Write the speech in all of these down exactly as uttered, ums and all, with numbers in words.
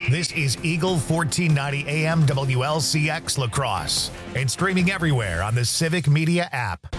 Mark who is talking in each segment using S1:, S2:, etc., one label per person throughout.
S1: This is Eagle fourteen ninety A M W L C X La Crosse and streaming everywhere on the Civic Media app.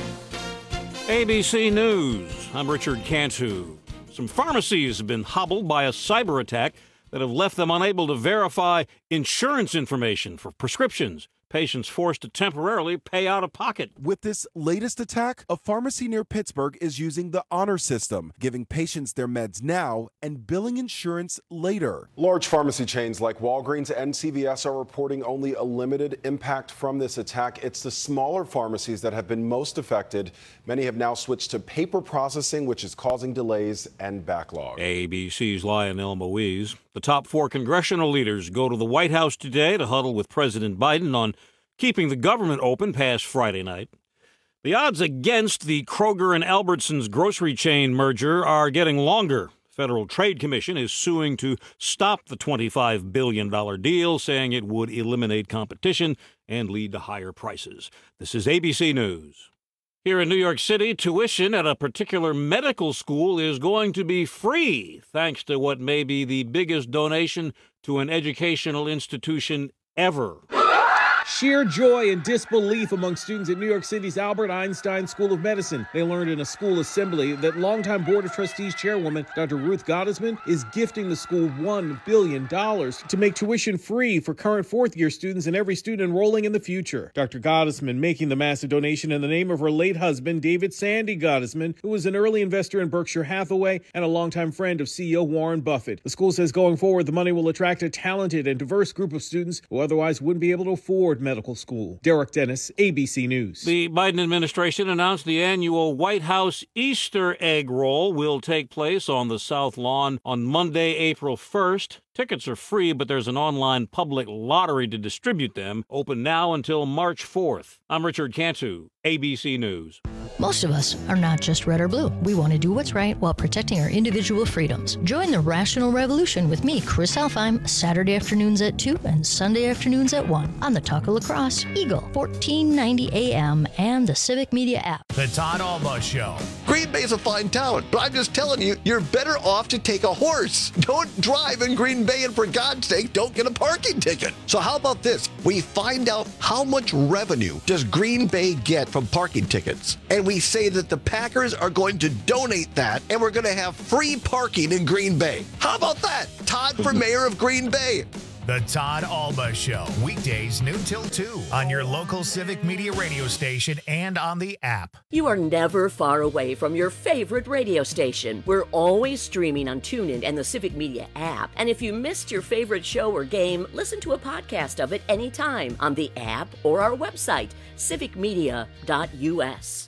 S2: A B C News. I'm Richard Cantu. Some pharmacies have been hobbled by a cyber attack that have left them unable to verify insurance information for prescriptions. Patients forced to temporarily pay out of pocket.
S3: With this latest attack, a pharmacy near Pittsburgh is using the honor system, giving patients their meds now and billing insurance later.
S4: Large pharmacy chains like Walgreens and C V S are reporting only a limited impact from this attack. It's the smaller pharmacies that have been most affected. Many have now switched to paper processing, which is causing delays and backlog.
S2: A B C's Lionel Moise. The top four congressional leaders go to the White House today to huddle with President Biden on keeping the government open past Friday night. The odds against the Kroger and Albertsons grocery chain merger are getting longer. The Federal Trade Commission is suing to stop the twenty-five billion dollars deal, saying it would eliminate competition and lead to higher prices. This is A B C News. Here in New York City, tuition at a particular medical school is going to be free, thanks to what may be the biggest donation to an educational institution ever.
S5: Sheer joy and disbelief among students at New York City's Albert Einstein School of Medicine. They learned in a school assembly that longtime Board of Trustees chairwoman Doctor Ruth Gottesman is gifting the school one billion dollars to make tuition free for current fourth-year students and every student enrolling in the future. Doctor Gottesman making the massive donation in the name of her late husband, David Sandy Gottesman, who was an early investor in Berkshire Hathaway and a longtime friend of C E O Warren Buffett. The school says going forward, the money will attract a talented and diverse group of students who otherwise wouldn't be able to afford medical school. Derek Dennis, A B C News.
S2: The Biden administration announced the annual White House Easter egg roll will take place on the South Lawn on Monday, April first. Tickets are free, but there's an online public lottery to distribute them, open now until March fourth. I'm Richard Cantu, A B C News.
S6: Most of us are not just red or blue. We want to do what's right while protecting our individual freedoms. Join the Rational Revolution with me, Chris Alfheim, Saturday afternoons at two and Sunday afternoons at one on the Talk of La Crosse, Eagle, fourteen ninety A M, and the Civic Media app.
S1: The Todd Alba Show.
S7: Green Bay's a fine town, but I'm just telling you, you're better off to take a horse. Don't drive in Green Bay, and for God's sake, don't get a parking ticket. So how about this? We find out how much revenue does Green Bay get from parking tickets, and we say that the Packers are going to donate that, and we're going to have free parking in Green Bay. How about that? Todd for mayor of Green Bay.
S1: The Todd Alba Show, weekdays noon till two on your local Civic Media radio station and on the app.
S8: You are never far away from your favorite radio station. We're always streaming on TuneIn and the Civic Media app. And if you missed your favorite show or game, listen to a podcast of it anytime on the app or our website, civic media dot u s.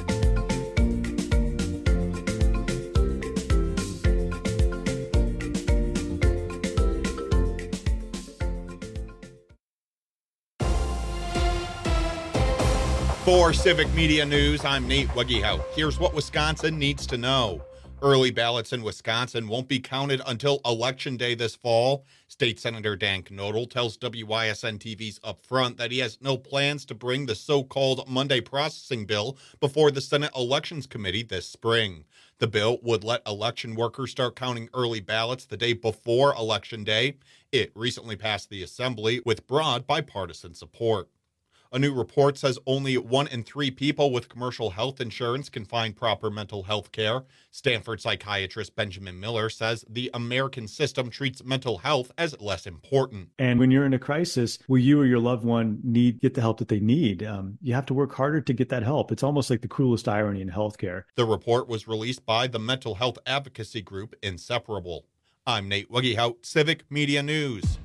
S9: For Civic Media News, I'm Nate Weggehout. Here's what Wisconsin needs to know. Early ballots in Wisconsin won't be counted until Election Day this fall. State Senator Dan Knodel tells W Y S N T V's Upfront that he has no plans to bring the so-called Monday processing bill before the Senate Elections Committee this spring. The bill would let election workers start counting early ballots the day before Election Day. It recently passed the Assembly with broad bipartisan support. A new report says only one in three people with commercial health insurance can find proper mental health care. Stanford psychiatrist Benjamin Miller says the American system treats mental health as less important.
S10: And when you're in a crisis where you or your loved one need get the help that they need, um, you have to work harder to get that help. It's almost like the cruelest irony in healthcare.
S9: The report was released by the mental health advocacy group Inseparable. I'm Nate Weggehout, Civic Media News.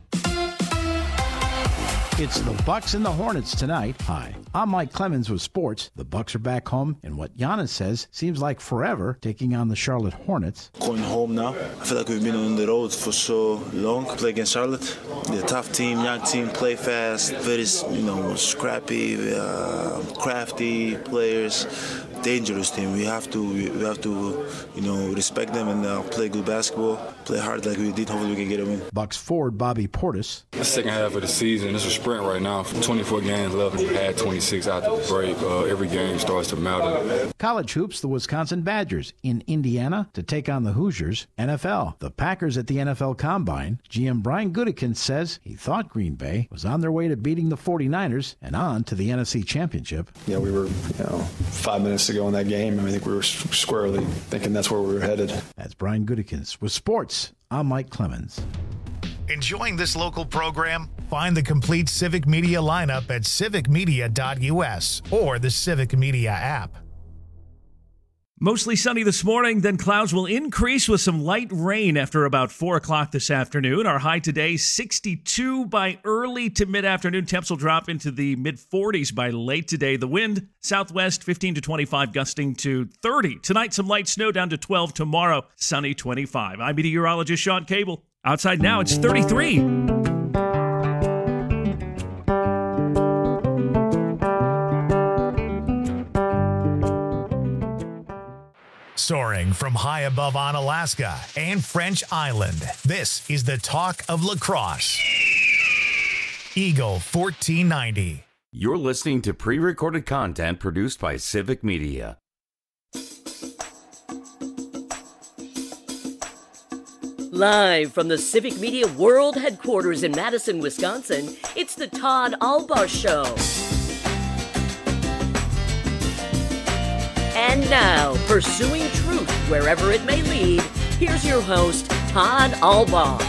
S11: It's the Bucks and the Hornets tonight. Hi, I'm Mike Clemens with sports. The Bucks are back home, and what Giannis says seems like forever, taking on the Charlotte Hornets.
S12: Going home now. I feel like we've been on the road for so long. Play against Charlotte. They're a tough team, young team, play fast, very, you know, scrappy, uh, crafty players. dangerous team. We have to we have to you know respect them and uh, play good basketball, play hard like we did. Hopefully we can get a win.
S11: Bucks forward Bobby Portis.
S13: The second half of the season, it's a sprint right now. twenty-four games left, we had twenty-six after the break. Uh, every game starts to matter.
S11: College hoops, the Wisconsin Badgers in Indiana to take on the Hoosiers. N F L, the Packers at the N F L Combine. G M Brian Gutekunst says he thought Green Bay was on their way to beating the forty-niners and on to the N F C Championship.
S14: Yeah, we were, you know, five minutes to go in that game. I, mean, I think we were squarely thinking that's where we were headed.
S11: That's Brian Gutekunst with sports. I'm Mike Clemens.
S1: Enjoying this local program? Find the complete Civic Media lineup at civic media dot u s or the Civic Media app.
S15: Mostly sunny this morning, then clouds will increase with some light rain after about four o'clock this afternoon. Our high today, sixty-two by early to mid-afternoon. Temps will drop into the mid-forties by late today. The wind, southwest, fifteen to twenty-five, gusting to thirty. Tonight, some light snow down to twelve. Tomorrow, sunny, twenty-five. I'm meteorologist Sean Cable. Outside now, it's thirty-three.
S1: Soaring from high above Onalaska and French Island, this is the talk of lacrosse. Eagle fourteen ninety.
S16: You're listening to pre-recorded content produced by Civic Media.
S8: Live from the Civic Media World Headquarters in Madison, Wisconsin, it's the Todd Albaugh Show. And now, pursuing truth wherever it may lead, here's your host, Todd Albaugh.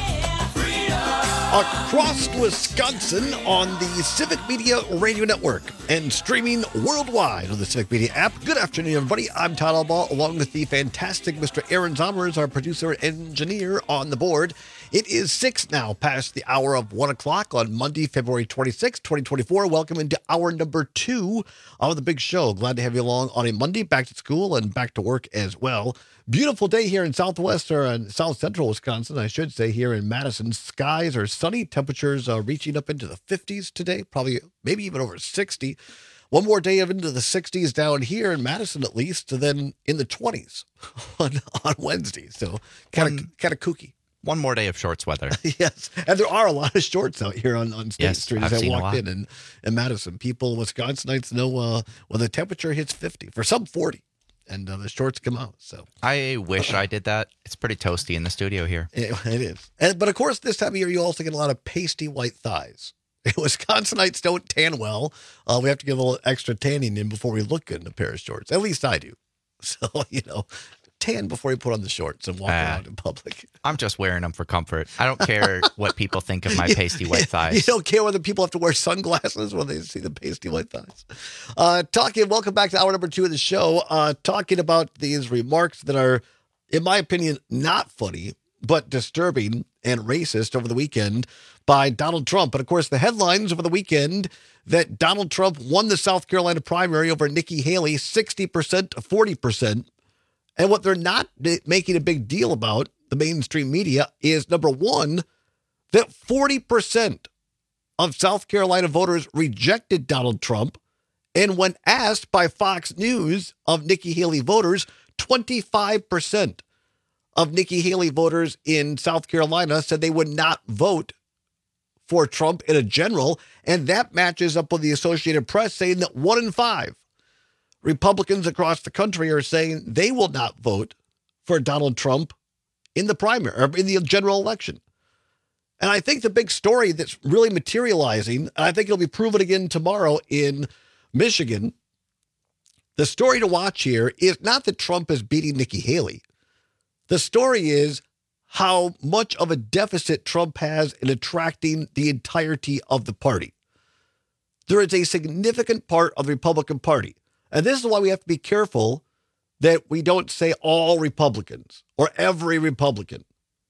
S7: Across Wisconsin on the Civic Media Radio Network and streaming worldwide on the Civic Media app. Good afternoon, everybody. I'm Todd Albaugh, along with the fantastic Mister Aaron Zommers, our producer and engineer on the board. It is six now, past the hour of one o'clock on Monday, February twenty-sixth, twenty twenty-four. Welcome into hour number two of the big show. Glad to have you along on a Monday, back to school and back to work as well. Beautiful day here in southwest or in south central Wisconsin, I should say, here in Madison. Skies are sunny, temperatures are reaching up into the fifties today, probably maybe even over sixty. One more day of into the sixties down here in Madison, at least, and then in the twenties on, on Wednesday. So kind of kind of kooky.
S17: One more day of shorts weather.
S7: Yes. And there are a lot of shorts out here on, on State
S17: yes,
S7: Street
S17: I've
S7: as I
S17: seen
S7: walked in, in in Madison. People, Wisconsinites know uh, when the temperature hits fifty, for some forty, and uh, the shorts come out. So
S17: I wish I did that. It's pretty toasty in the studio here.
S7: It, it is. And, but of course, this time of year, you also get a lot of pasty white thighs. Wisconsinites don't tan well. Uh, we have to get a little extra tanning in before we look good in a pair of shorts. At least I do. So, you know, tan before you put on the shorts and walk uh, around in public.
S17: I'm just wearing them for comfort. I don't care what people think of my pasty white thighs.
S7: You don't care whether people have to wear sunglasses when they see the pasty white thighs. Uh, talking, welcome back to hour number two of the show. Uh, talking about these remarks that are, in my opinion, not funny, but disturbing and racist over the weekend by Donald Trump. And of course, the headlines over the weekend that Donald Trump won the South Carolina primary over Nikki Haley, sixty percent to forty percent. And what they're not making a big deal about, the mainstream media, is number one, that forty percent of South Carolina voters rejected Donald Trump. And when asked by Fox News of Nikki Haley voters, twenty-five percent of Nikki Haley voters in South Carolina said they would not vote for Trump in a general. And that matches up with the Associated Press saying that one in five Republicans across the country are saying they will not vote for Donald Trump in the primary or in the general election. And I think the big story that's really materializing, and I think it'll be proven again tomorrow in Michigan, the story to watch here is not that Trump is beating Nikki Haley. The story is how much of a deficit Trump has in attracting the entirety of the party. There is a significant part of the Republican Party. And this is why we have to be careful that we don't say all Republicans or every Republican.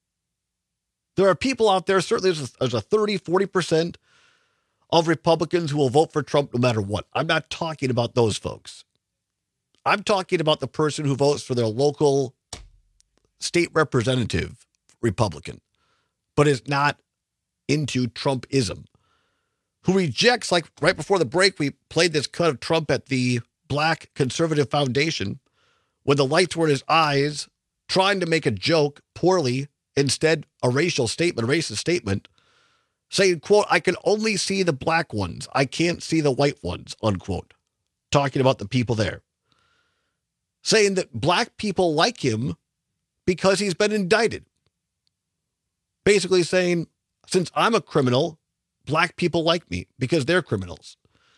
S7: There are people out there, certainly there's a, there's a thirty, forty percent of Republicans who will vote for Trump no matter what. I'm not talking about those folks. I'm talking about the person who votes for their local state representative Republican, but is not into Trumpism, who rejects, like right before the break, we played this cut of Trump at the black conservative foundation when the lights were in his eyes, trying to make a joke poorly, instead a racial statement, a racist statement, saying, quote, I can only see the black ones. I can't see the white ones, unquote. Talking about the people there. Saying that black people like him because he's been indicted. Basically saying, since I'm a criminal, black people like me because they're criminals.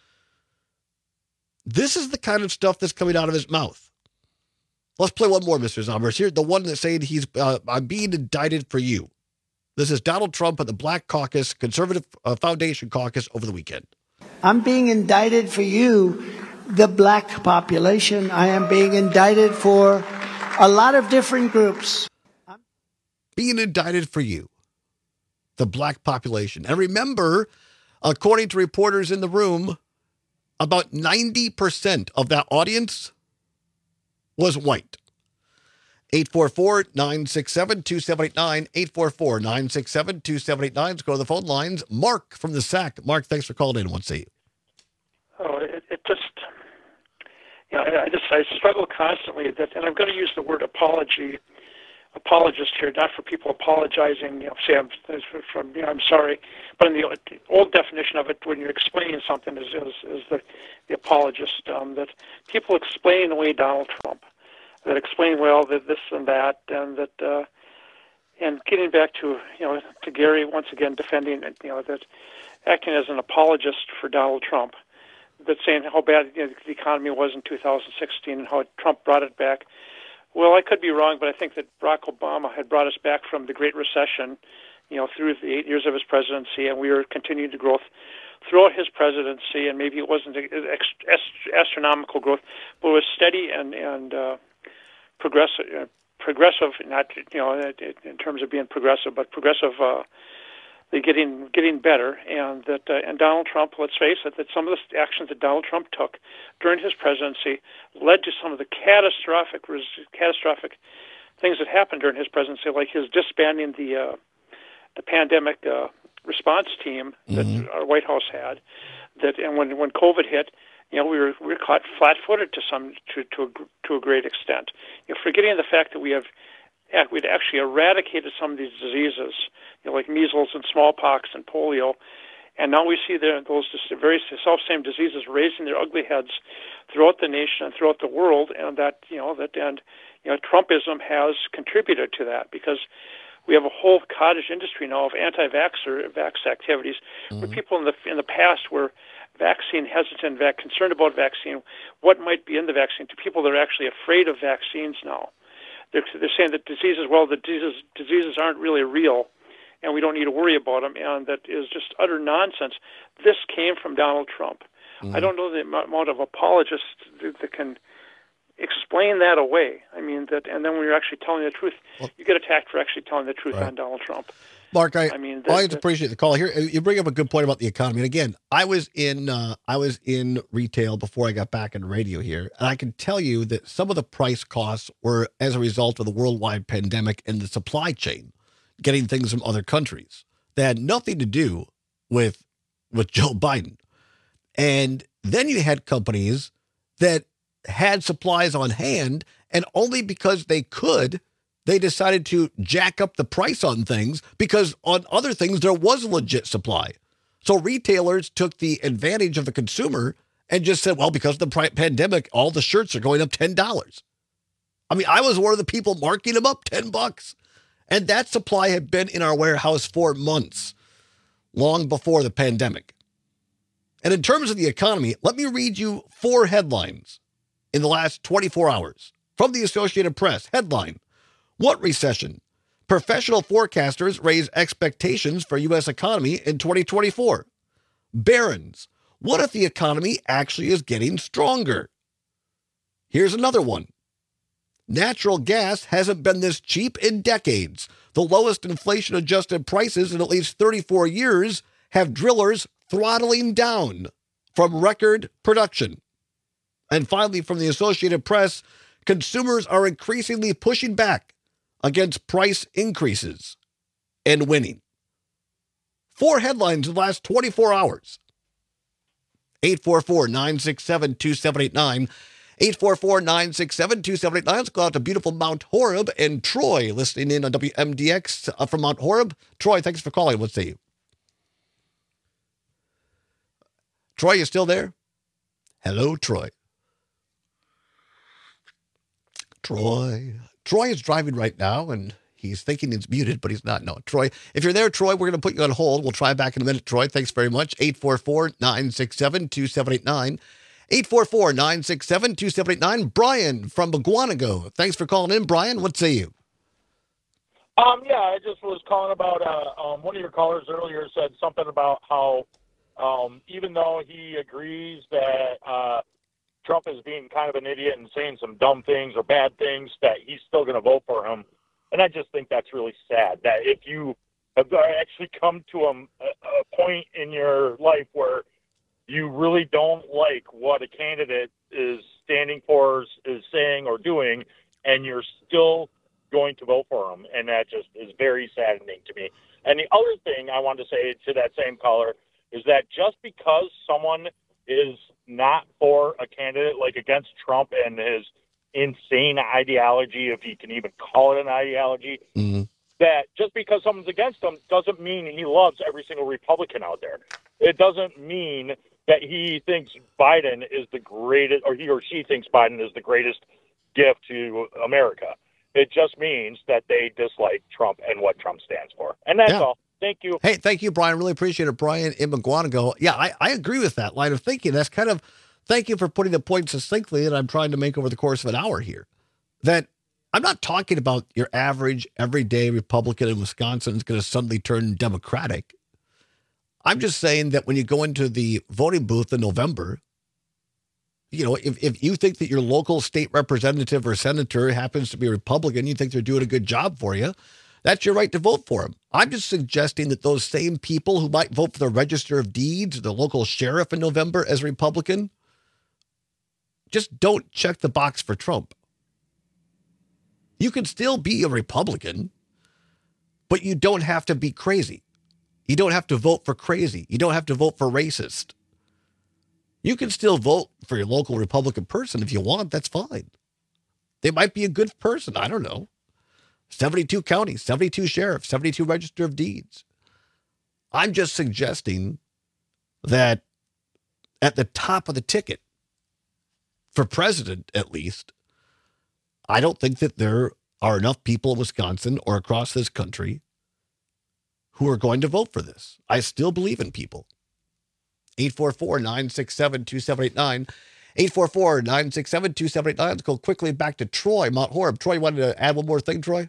S7: This is the kind of stuff that's coming out of his mouth. Let's play one more, Mister Zombers. Here, the one that's saying he's, uh, I'm being indicted for you. This is Donald Trump at the Black Caucus, Conservative uh, Foundation Caucus over the weekend.
S18: I'm being indicted for you, the black population. I am being indicted for a lot of different groups.
S7: Being indicted for you, the black population. And remember, according to reporters in the room, about ninety percent of that audience was white. eight four four, nine six seven, two seven eight nine, eight four four, nine six seven, two seven eight nine. Let's go to the phone lines. Mark from the S A C. Mark, thanks for calling in. I want to see you.
S19: Oh, it, it just, you know, I, I just, I struggle constantly that, and I'm going to use the word apology, apologist here, not for people apologizing, you know, say I'm from, you know, I'm sorry, but in the old definition of it, when you're explaining something, is is, is the, the apologist, um, that people explain away Donald Trump, that explain, well, that this and that, and that, uh, and getting back to, you know, to Gary once again defending, you know, that acting as an apologist for Donald Trump, that saying how bad, you know, the economy was in two thousand sixteen and how Trump brought it back. Well, I could be wrong, but I think that Barack Obama had brought us back from the Great Recession, you know, through the eight years of his presidency, and we were continuing to growth throughout his presidency, and maybe it wasn't astronomical growth, but it was steady and and uh, progressive, uh, progressive, not, you know, in terms of being progressive, but progressive, uh, getting getting better, and that uh, and Donald Trump, let's face it, that some of the actions that Donald Trump took during his presidency led to some of the catastrophic catastrophic things that happened during his presidency, like his disbanding the uh, the pandemic uh, response team that mm-hmm. our White House had. That and when when COVID hit, you know, we were we were caught flat-footed to some to to a, to a great extent. You know, forgetting the fact that we have we'd actually eradicated some of these diseases, you know, like measles and smallpox and polio, and now we see the, those very self-same diseases raising their ugly heads throughout the nation and throughout the world, and that, you know, that and you know, Trumpism has contributed to that because we have a whole cottage industry now of anti-vaxxer vax activities, mm-hmm. where people in the in the past were vaccine hesitant, vac- concerned about vaccine, what might be in the vaccine, to people that are actually afraid of vaccines now. They're, they're saying that diseases, well, the diseases, diseases aren't really real, and we don't need to worry about them, and that is just utter nonsense. This came from Donald Trump. Mm-hmm. I don't know the amount of apologists that, that can explain that away. I mean, that, and then when you're actually telling the truth, well, you get attacked for actually telling the truth right. on Donald Trump.
S7: Mark, I,
S19: I mean,
S7: that, I always appreciate the call here. You bring up a good point about the economy. And again, I was in uh, I was in retail before I got back in radio here, and I can tell you that some of the price costs were as a result of the worldwide pandemic and the supply chain, getting things from other countries that had nothing to do with with Joe Biden. And then you had companies that had supplies on hand, and only because they could, they decided to jack up the price on things because on other things there was a legit supply. So retailers took the advantage of the consumer and just said, well, because of the pandemic, all the shirts are going up ten dollars. I mean, I was one of the people marking them up ten bucks. And that supply had been in our warehouse for months, long before the pandemic. And in terms of the economy, let me read you four headlines in the last twenty-four hours from the Associated Press. Headline: What recession? Professional forecasters raise expectations for U S economy in twenty twenty-four. Barron's: What if the economy actually is getting stronger? Here's another one. Natural gas hasn't been this cheap in decades. The lowest inflation-adjusted prices in at least thirty-four years have drillers throttling down from record production. And finally, from the Associated Press, consumers are increasingly pushing back against price increases and winning. Four headlines in the last twenty-four hours. eight four four, nine six seven, two seven eight nine. eight four four, nine six seven, two seven eight nine. Let's go out to beautiful Mount Horeb and Troy listening in on W M D X uh, from Mount Horeb. Troy, thanks for calling. Let's see you. Troy, you still there? Hello, Troy. Troy. Troy is driving right now, and he's thinking he's muted, but he's not. No, Troy. If you're there, Troy, we're going to put you on hold. We'll try back in a minute, Troy. Thanks very much. eight four four, nine six seven, two seven eight nine. eight four four, nine six seven, two seven eight nine. Brian from Mukwonago. Thanks for calling in, Brian. What say you?
S20: Um, yeah, I just was calling about, uh, um, one of your callers earlier said something about how um, even though he agrees that uh, Trump is being kind of an idiot and saying some dumb things or bad things, that he's still going to vote for him. And I just think that's really sad, that if you have actually come to a, a point in your life where you really don't like what a candidate is standing for, is saying or doing, and you're still going to vote for him. And that just is very saddening to me. And the other thing I wanted to say to that same caller is that just because someone is not for a candidate, like against Trump and his insane ideology, if you can even call it an ideology,
S7: mm-hmm.
S20: that just because someone's against him doesn't mean he loves every single Republican out there. It doesn't mean that he thinks Biden is the greatest, or he or she thinks Biden is the greatest gift to America. It just means that they dislike Trump and what Trump stands for. And that's
S7: yeah.
S20: all. Thank you.
S7: Hey, thank you, Brian. Really appreciate it. Brian in Mukwonago. Yeah, I, I agree with that line of thinking. That's kind of, thank you for putting the point succinctly that I'm trying to make over the course of an hour here. That I'm not talking about your average, everyday Republican in Wisconsin is going to suddenly turn Democratic. I'm just saying that when you go into the voting booth in November, you know, if, if you think that your local state representative or senator happens to be a Republican, you think they're doing a good job for you, that's your right to vote for them. I'm just suggesting that those same people who might vote for the Register of Deeds, the local sheriff in November as a Republican, just don't check the box for Trump. You can still be a Republican, but you don't have to be crazy. You don't have to vote for crazy. You don't have to vote for racist. You can still vote for your local Republican person if you want. That's fine. They might be a good person. I don't know. seventy-two counties, seventy-two sheriffs, seventy-two Register of Deeds. I'm just suggesting that at the top of the ticket, for president at least, I don't think that there are enough people in Wisconsin or across this country who are going to vote for this. I still believe in people. eight four four, nine six seven, two seven eight nine. eight four four, nine six seven, two seven eight nine. Let's go quickly back to Troy, Mount Horeb. Troy, you wanted to add one more thing, Troy?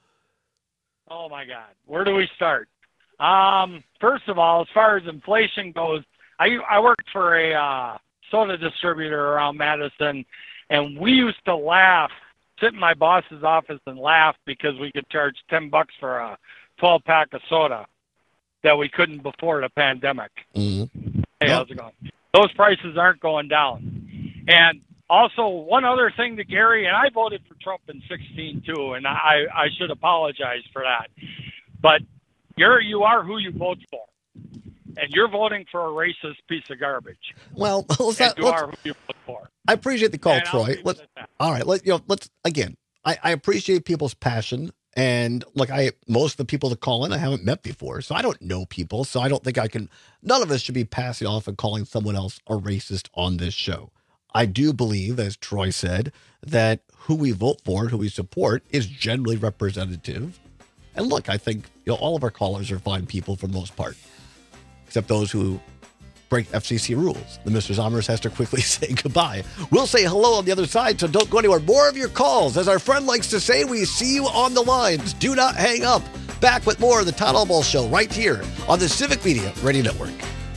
S21: Oh, my God. Where do we start? Um, first of all, as far as inflation goes, I, I worked for a uh, soda distributor around Madison, and we used to laugh, sit in my boss's office and laugh because we could charge ten bucks for a twelve-pack of soda that we couldn't before the pandemic.
S7: Mm-hmm.
S21: Hey, how's it going? Those prices aren't going down. And also, one other thing to Gary, and I voted for Trump in sixteen too, and I, I should apologize for that. But you're, you are who you vote for. And you're voting for a racist piece of garbage.
S7: Well, let's
S21: and
S7: not,
S21: you
S7: let's,
S21: are who you vote for.
S7: I appreciate the call,
S21: And
S7: Troy. Let's, all right, let you know. Let's again. I, I appreciate people's passion, and look, I most of the people that call in I haven't met before, so I don't know people, so I don't think I can. None of us should be passing off and calling someone else a racist on this show. I do believe, as Troy said, that who we vote for, who we support, is generally representative. And look, I think you know all of our callers are fine people for the most part, except those who break F C C rules. The Mister Zommers has to quickly say goodbye. We'll say hello on the other side, so don't go anywhere. More of your calls. As our friend likes to say, we see you on the lines. Do not hang up. Back with more of the Todd Albaugh Show right here on the Civic Media Radio Network.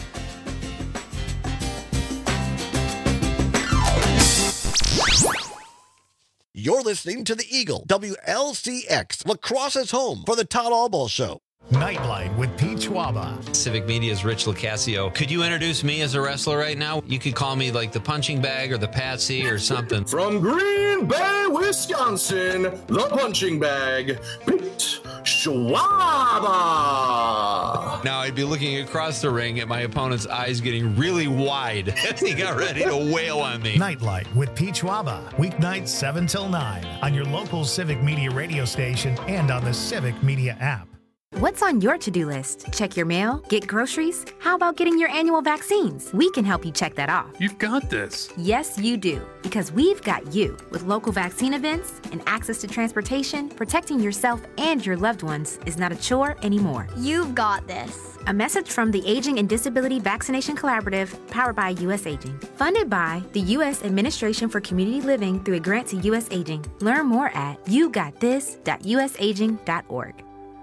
S7: You're listening to The Eagle, W L C X, La Crosse's home for the Todd Albaugh Show.
S1: Nightlight with Pete Schwaba.
S22: Civic Media's Rich Lucasio. Could you introduce me as a wrestler right now? You could call me like the punching bag or the patsy or something.
S23: From Green Bay, Wisconsin, the punching bag, Pete
S3: Schwab.
S22: Now I'd be looking across the ring at my opponent's eyes getting really wide as he got ready to wail on me.
S1: Nightlight with Pete Schwaba. Weeknights seven till nine on your local Civic Media radio station and on the Civic Media app.
S4: What's on your to-do list? Check your mail? Get groceries? How about getting your annual vaccines? We can help you check that off.
S3: You've got this.
S4: Yes, you do. Because we've got you. With local vaccine events and access to transportation, protecting yourself and your loved ones is not a chore anymore.
S23: You've got this.
S4: A message from the Aging and Disability Vaccination Collaborative, powered by U S Aging. Funded by the U S Administration for Community Living through a grant to U S Aging. Learn more at you got this dot u s aging dot org.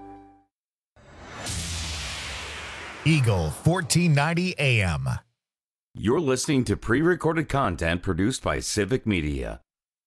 S1: Eagle fourteen ninety A M.
S16: You're listening to pre-recorded content produced by Civic Media.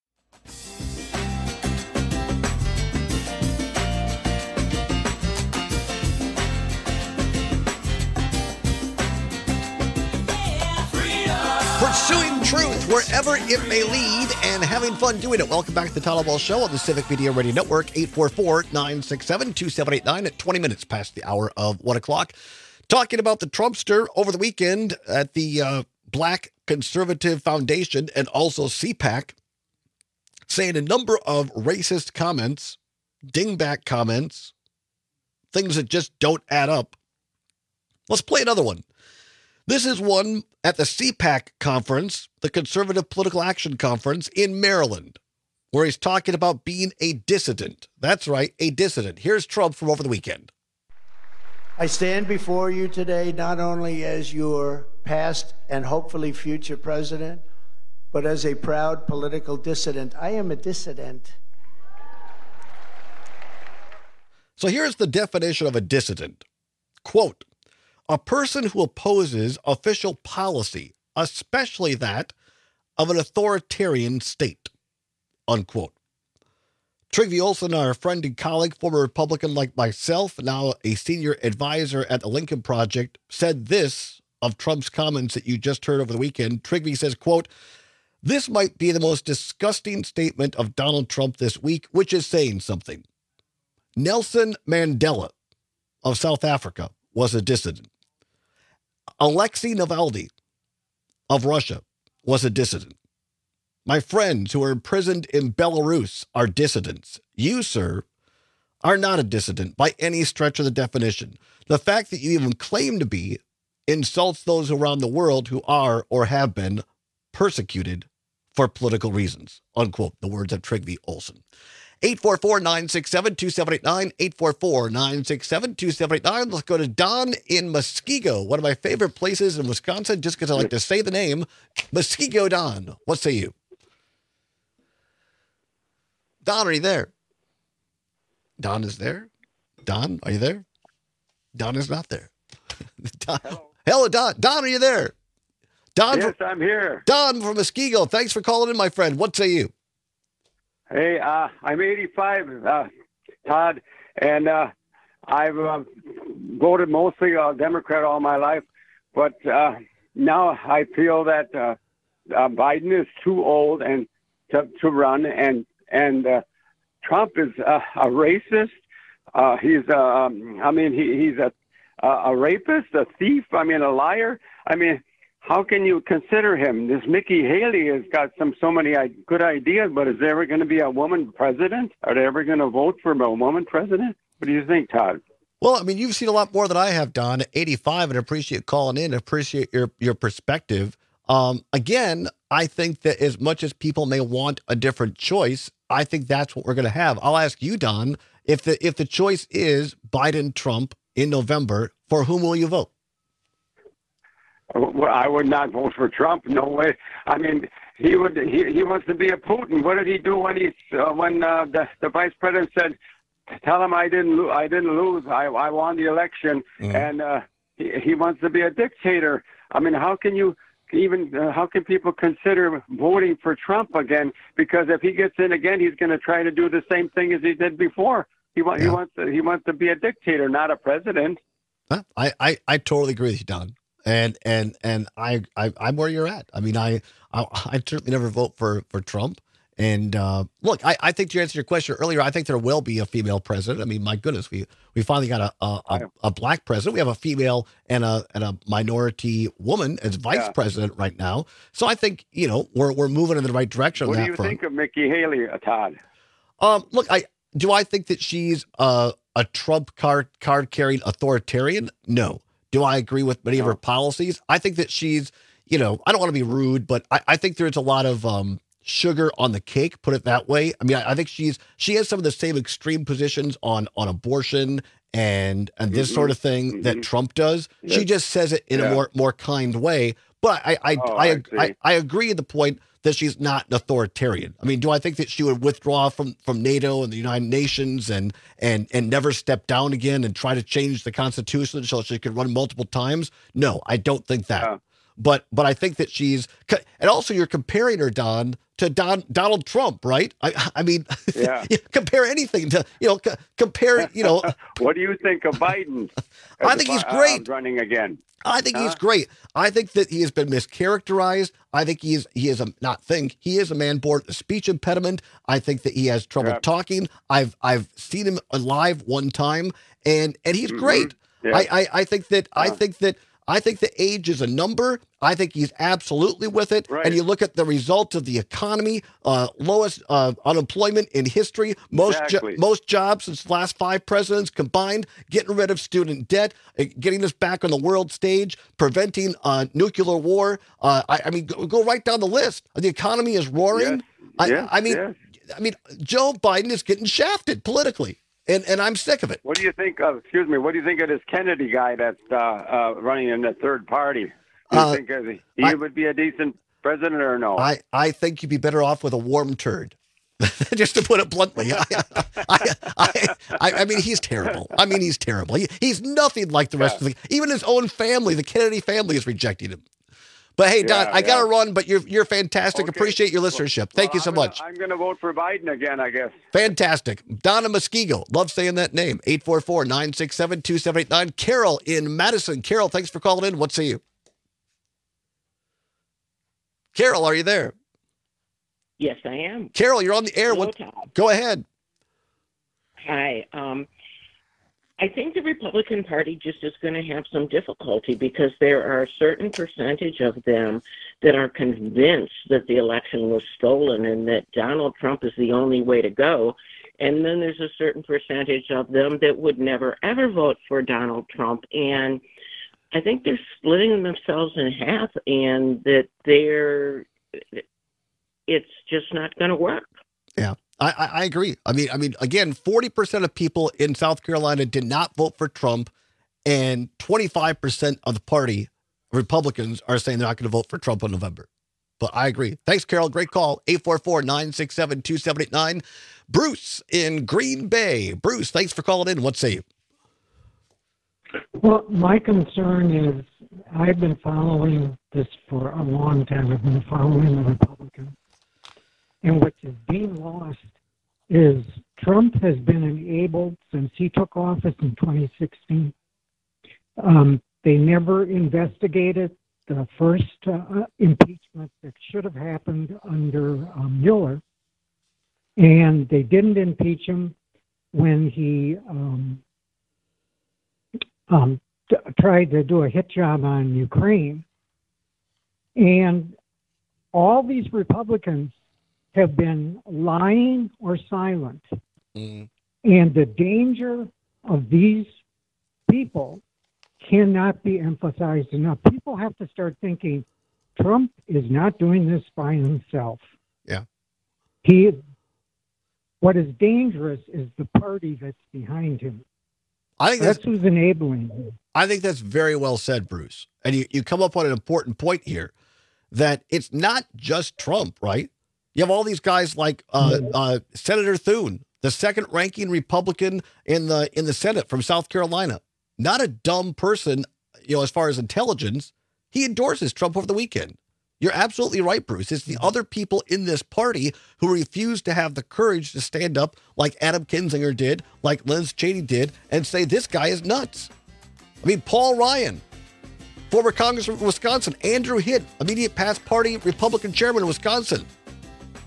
S7: Pursuing truth wherever it may lead and having fun doing it. Welcome back to the Tyler Ball Show on the Civic Media Radio Network, eight four four, nine six seven, two seven eight nine at twenty minutes past the hour of one o'clock. Talking about the Trumpster over the weekend at the uh, Black Conservative Foundation and also C PAC, saying a number of racist comments, dingback comments, things that just don't add up. Let's play another one. This is one at the C PAC conference, the Conservative Political Action Conference in Maryland, where he's talking about being a dissident. That's right, a dissident. Here's Trump from over the weekend.
S18: I stand before you today not only as your past and hopefully future president, but as a proud political dissident. I am a dissident.
S7: So here's the definition of a dissident. Quote, a person who opposes official policy, especially that of an authoritarian state, unquote. Trygve Olsen, our friend and colleague, former Republican like myself, now a senior advisor at the Lincoln Project, said this of Trump's comments that you just heard over the weekend. Trygve says, quote, this might be the most disgusting statement of Donald Trump this week, which is saying something. Nelson Mandela of South Africa was a dissident. Alexei Navalny of Russia was a dissident. My friends who are imprisoned in Belarus are dissidents. You, sir, are not a dissident by any stretch of the definition. The fact that you even claim to be insults those around the world who are or have been persecuted for political reasons, unquote, the words of Trygve Olsen. eight four four, nine six seven, two seven eight nine, eight four four, nine six seven, two seven eight nine. Let's go to Don in Muskego, one of my favorite places in Wisconsin, just because I like to say the name. Muskego Don, what say you? Don, are you there? Don is there? Don, are you there? Don is not there. Don, hello. hello, Don. Don, are you there? Don,
S24: yes,
S7: from,
S24: I'm here.
S7: Don from Muskego. Thanks for calling in, my friend. What say you?
S24: Hey, uh, I'm eighty-five, uh, Todd, and uh, I've uh, voted mostly uh, Democrat all my life, but uh, now I feel that uh, uh, Biden is too old and to, to run, and and uh, Trump is uh, a racist. Uh, he's, uh, um, I mean, he, he's a a rapist, a thief. I mean, a liar. I mean, how can you consider him? This Nikki Haley has got some so many good ideas, but is there ever going to be a woman president? Are they ever going to vote for a woman president? What do you think, Todd?
S7: Well, I mean, you've seen a lot more than I have, Don, at eighty-five, and I appreciate calling in, appreciate your, your perspective. Um, again, I think that as much as people may want a different choice, I think that's what we're going to have. I'll ask you, Don, if the if the choice is Biden-Trump in November, for whom will you vote?
S24: Well, I would not vote for Trump. No way. I mean, he would. He, he wants to be a Putin. What did he do when he uh, when uh, the the vice president said, "Tell him I didn't lo- I didn't lose. I I won the election," mm. and uh, he he wants to be a dictator. I mean, how can you even? Uh, how can people consider voting for Trump again? Because if he gets in again, he's going to try to do the same thing as he did before. He wants yeah. he wants to, he wants to be a dictator, not a president.
S7: Huh? I, I I totally agree with you, Don. And and and I, I I'm where you're at. I mean, I I I'd certainly never vote for for Trump, And uh, look, I, I think to answer your question earlier, I think there will be a female president. I mean, my goodness, we we finally got a a, a, a black president. We have a female and a and a minority woman as vice
S24: Yeah.
S7: president right now. So I think you know we're we're moving in the right direction
S24: What
S7: on
S24: do
S7: that
S24: you
S7: front.
S24: think of Nikki Haley, uh, Todd?
S7: Um, look, I do I think that she's a a Trump card card carrying authoritarian? No. Do I agree with many of her policies? I think that she's, you know, I don't want to be rude, but I, I think there's a lot of um, sugar on the cake, put it that way. I mean, I, I think she's she has some of the same extreme positions on on abortion and and this
S24: Mhm.
S7: sort of thing that
S24: Mhm.
S7: Trump does. She
S24: Yes.
S7: just says it in
S24: Yeah.
S7: a more more kind way. But I I
S24: Oh,
S7: I,
S24: I
S7: I,
S24: see.
S7: I agree at the point that she's not an authoritarian. I mean, do I think that she would withdraw from from NATO and the United Nations and and and never step down again and try to change the Constitution so she could run multiple times? No, I don't think that. But but I think that she's and also you're comparing her, Don, to Don Donald Trump, right? I I mean,
S24: Yeah.
S7: compare anything to you know c- compare you know.
S24: What do you think of Biden?
S7: I think he's
S24: Uh,
S7: great.
S24: running again.
S7: I think he's
S24: Huh?
S7: great. I think that he has been mischaracterized. I think he is he is a not think he is a man born with a speech impediment. I think that he has trouble
S24: Yeah.
S7: talking. I've I've seen him live one time, and and he's
S24: Mhm.
S7: great.
S24: Yeah.
S7: I, I I think that I
S24: Uh.
S7: think that I think the age is a number. I think he's absolutely with it.
S24: Right.
S7: And you look at the results of the economy, uh, lowest uh, unemployment in history, most jo-
S24: Exactly.
S7: most jobs since the last five presidents combined, getting rid of student debt, uh, getting us back on the world stage, preventing uh, nuclear war. Uh, I, I mean, go, go right down the list. The economy is roaring. I,
S24: Yes,
S7: I mean,
S24: yes.
S7: I mean, Joe Biden is getting shafted politically, and and I'm sick of it.
S24: What do you think of? Excuse me. What do you think of this Kennedy guy that's uh, uh, running in the third party? Do you
S7: Uh,
S24: think uh, he
S7: I-
S24: would be a decent president or no?
S7: I, I think you'd be better off with a warm turd. Just to put it bluntly, I, I, I, I, I mean, he's terrible. I mean, he's terrible. He, he's nothing like the rest of the, even his own family, the Kennedy family is rejecting him. But hey, Don,
S24: Yeah,
S7: I got to
S24: yeah.
S7: run, but you're, you're fantastic.
S24: Okay.
S7: Appreciate your listenership. Thank you so
S24: I'm gonna-
S7: much.
S24: I'm going to vote for Biden again, I guess.
S7: Fantastic. Donna Muskego. Love saying that name. eight four four, nine six seven, two seven eight nine. Carol in Madison. Carol, thanks for calling in. What say you? Carol, are you there?
S2: Yes, I am.
S7: Carol, you're on the air.
S2: Hello,
S7: What?
S2: Todd.
S7: Go ahead.
S2: Hi. Um, I think the Republican Party just is going to have some difficulty because there are a certain percentage of them that are convinced that the election was stolen and that Donald Trump is the only way to go. And then there's a certain percentage of them that would never, ever vote for Donald Trump. And I think they're splitting themselves in half and that they're, it's just not going to work.
S7: Yeah, I, I, I agree. I mean, I mean, again, forty percent of people in South Carolina did not vote for Trump, and twenty-five percent of the party, Republicans, are saying they're not going to vote for Trump in November. But I agree. Thanks, Carol. Great call. eight four four, nine six seven, two seven eight nine. Bruce in Green Bay. Bruce, thanks for calling in. What say you?
S5: Well, my concern is I've been following this for a long time. I've been following the Republicans. And what is being lost is Trump has been enabled since he took office in twenty sixteen. Um, they never investigated the first uh, impeachment that should have happened under um, Mueller. And they didn't impeach him when he um, um, t- tried to do a hit job on Ukraine. And all these Republicans have been lying or silent.
S7: Mm.
S5: And the danger of these people cannot be emphasized enough. People have to start thinking Trump is not doing this by himself.
S7: Yeah.
S5: He, what is dangerous is the party that's behind him.
S7: I think
S5: That's
S7: that's,
S5: who's enabling him.
S7: I think that's very well said, Bruce. And you, you come up on an important point here that it's not just Trump, right? You have all these guys like uh, uh, Senator Thune, the second ranking Republican in the in the Senate from South Carolina. Not a dumb person, you know, as far as intelligence. He endorses Trump over the weekend. You're absolutely right, Bruce. It's the other people in this party who refuse to have the courage to stand up like Adam Kinzinger did, like Liz Cheney did, and say this guy is nuts. I mean, Paul Ryan, former congressman from Wisconsin, Andrew Hitt, immediate past party Republican chairman in Wisconsin.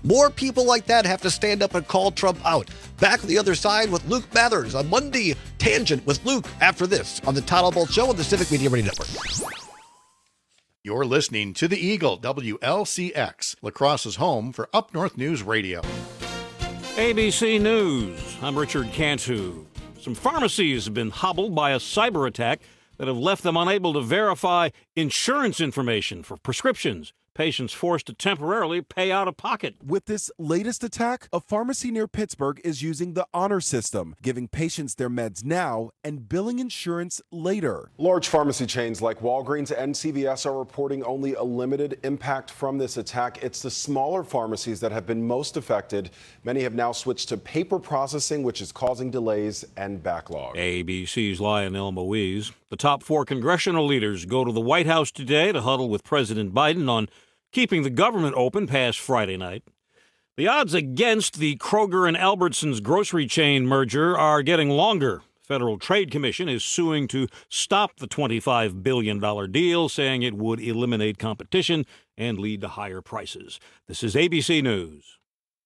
S7: More people like that have to stand up and call Trump out. Back on the other side with Luke Mathers, a Monday Tangent with Luke after this on the Todd Albaugh Show on the Civic Media Radio Network.
S6: You're listening to the Eagle, W L C X, La Crosse's home for Up North News Radio.
S9: A B C News, I'm Richard Cantu. Some pharmacies have been hobbled by a cyber attack that have left them unable to verify insurance information for prescriptions. Patients forced to temporarily pay out of pocket.
S10: With this latest attack, a pharmacy near Pittsburgh is using the honor system, giving patients their meds now and billing insurance later.
S23: Large pharmacy chains like Walgreens and C V S are reporting only a limited impact from this attack. It's the smaller pharmacies that have been most affected. Many have now switched to paper processing, which is causing delays and backlog.
S9: A B C's Lionel Moise. The top four congressional leaders go to the White House today to huddle with President Biden on keeping the government open past Friday night. The odds against the Kroger and Albertsons grocery chain merger are getting longer. The Federal Trade Commission is suing to stop the twenty-five billion dollars deal, saying it would eliminate competition and lead to higher prices. This is A B C News.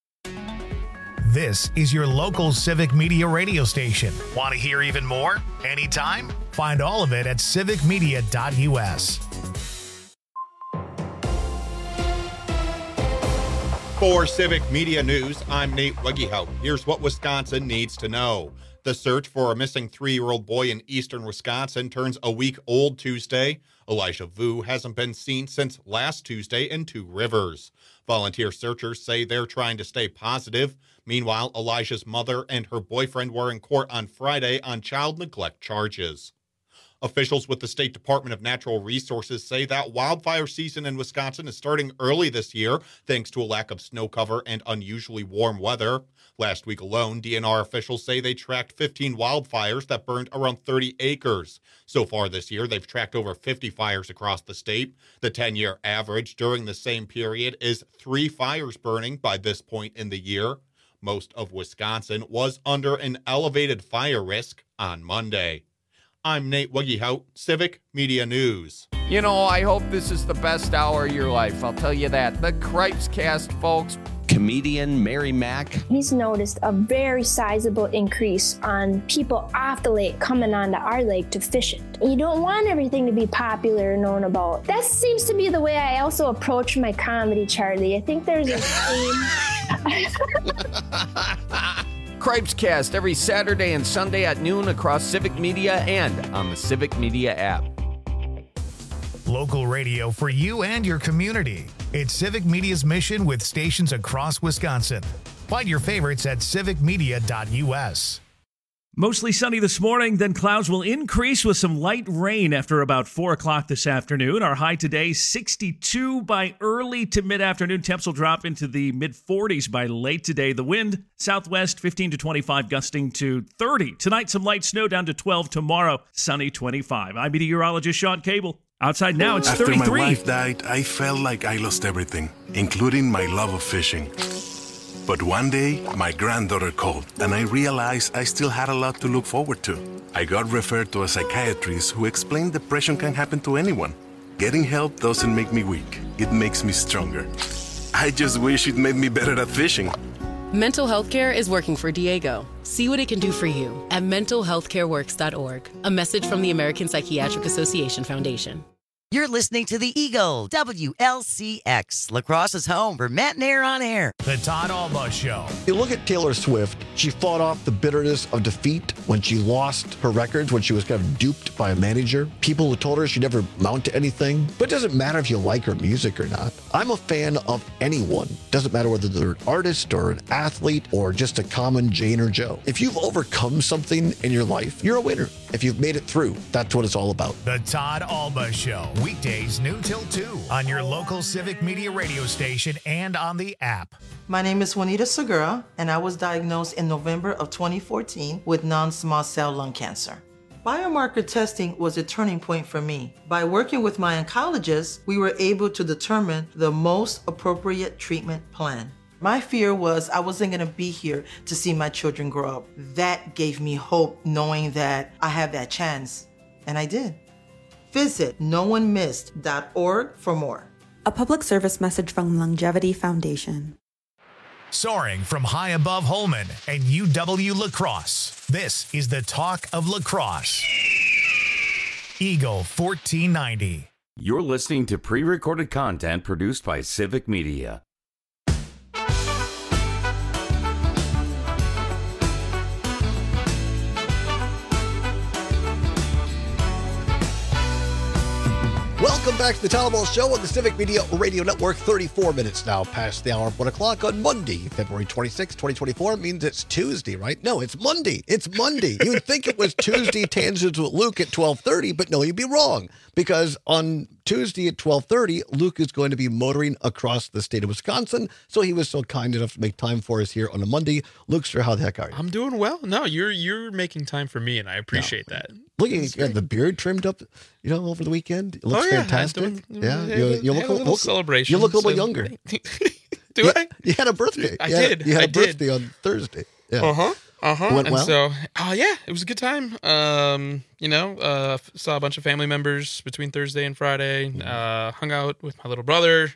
S1: This is your local Civic Media radio station. Want to hear even more? Anytime? Find all of it at civic media dot u s.
S25: For Civic Media News, I'm Nate Wegehout. Here's what Wisconsin needs to know. The search for a missing three-year-old boy in eastern Wisconsin turns a week old Tuesday. Elijah Vu hasn't been seen since last Tuesday in Two Rivers. Volunteer searchers say they're trying to stay positive. Meanwhile, Elijah's mother and her boyfriend were in court on Friday on child neglect charges. Officials with the State Department of Natural Resources say that wildfire season in Wisconsin is starting early this year, thanks to a lack of snow cover and unusually warm weather. Last week alone, D N R officials say they tracked fifteen wildfires that burned around thirty acres. So far this year, they've tracked over fifty fires across the state. The ten-year average during the same period is three fires burning by this point in the year. Most of Wisconsin was under an elevated fire risk on Monday. I'm Nate Wegehout, Civic Media News.
S26: You know, I hope this is the best hour of your life. I'll tell you that. The Cripes Cast, folks.
S27: Comedian Mary Mack.
S28: He's noticed a very sizable increase on people off the lake coming onto our lake to fish it. You don't want everything to be popular and known about. That seems to be the way I also approach my comedy, Charlie. I think there's a theme.
S26: Cripes Cast every Saturday and Sunday at noon across Civic Media and on the Civic Media app.
S1: Local radio for you and your community. It's Civic Media's mission with stations across Wisconsin. Find your favorites at civic media dot u s.
S15: Mostly sunny this morning, then clouds will increase with some light rain after about four o'clock this afternoon. Our high today, sixty-two by early to mid-afternoon. Temps will drop into the mid-forties by late today. The wind, southwest, fifteen to twenty-five, gusting to thirty. Tonight, some light snow down to twelve. Tomorrow, sunny, twenty-five. I'm meteorologist Sean Cable. Outside now, it's
S29: After
S15: thirty-three.
S29: After my wife died, I felt like I lost everything, including my love of fishing. But one day, my granddaughter called, and I realized I still had a lot to look forward to. I got referred to a psychiatrist who explained depression can happen to anyone. Getting help doesn't make me weak. It makes me stronger. I just wish it made me better at fishing.
S30: Mental health care is working for Diego. See what it can do for you at mental health care works dot org. A message from the American Psychiatric Association Foundation.
S31: You're listening to the Eagle, W L C X, La Crosse's home for Matt and Air on Air.
S1: The Todd Albaugh Show.
S7: You look at Taylor Swift, she fought off the bitterness of defeat when she lost her records, when she was kind of duped by a manager. People who told her she'd never mount to anything. But it doesn't matter if you like her music or not. I'm a fan of anyone. Doesn't matter whether they're an artist or an athlete or just a common Jane or Joe. If you've overcome something in your life, you're a winner. If you've made it through, that's what it's all about.
S1: The Todd Albaugh Show. Weekdays noon till two on your local Civic Media radio station and on the app.
S32: My name is Juanita Segura, and I was diagnosed in November of twenty fourteen with non-small cell lung cancer. Biomarker testing was a turning point for me. By working with my oncologist, we were able to determine the most appropriate treatment plan. My fear was I wasn't going to be here to see my children grow up. That gave me hope, knowing that I have that chance, and I did. Visit no one missed dot org for more.
S33: A public service message from Longevity Foundation.
S1: Soaring from high above Holman and U W La Crosse, this is the Talk of La Crosse. Eagle fourteen ninety.
S16: You're listening to pre-recorded content produced by Civic Media.
S7: Welcome back to the Tom Ball Show on the Civic Media Radio Network. thirty-four minutes now past the hour of one o'clock on Monday, February twenty-sixth, twenty twenty-four. It means it's Tuesday, right? No, it's Monday. It's Monday. You would think it was Tuesday Tangents with Luke at twelve thirty, but no, you'd be wrong. Because on Tuesday at twelve thirty, Luke is going to be motoring across the state of Wisconsin. So he was so kind enough to make time for us here on a Monday. Luke, sir, how the heck are you?
S3: I'm doing well. No, you're you're making time for me, and I appreciate no. that.
S7: Look, you got the beard trimmed up, you know, over the weekend. It looks
S3: oh, yeah.
S7: fantastic.
S3: Doing,
S7: yeah,
S3: yeah,
S7: you, you look
S3: a little
S7: look,
S3: celebration.
S7: You look a little
S3: so.
S7: younger.
S3: Do
S7: you,
S3: I?
S7: You had a birthday.
S3: I
S7: you had,
S3: did.
S7: You had
S3: I
S7: a birthday
S3: did.
S7: on Thursday. Yeah.
S3: Uh huh. Uh huh.
S7: Went
S3: and
S7: well?
S3: so, oh yeah, it was a good time. Um, you know, uh, saw a bunch of family members between Thursday and Friday. Mm-hmm. Uh, hung out with my little brother.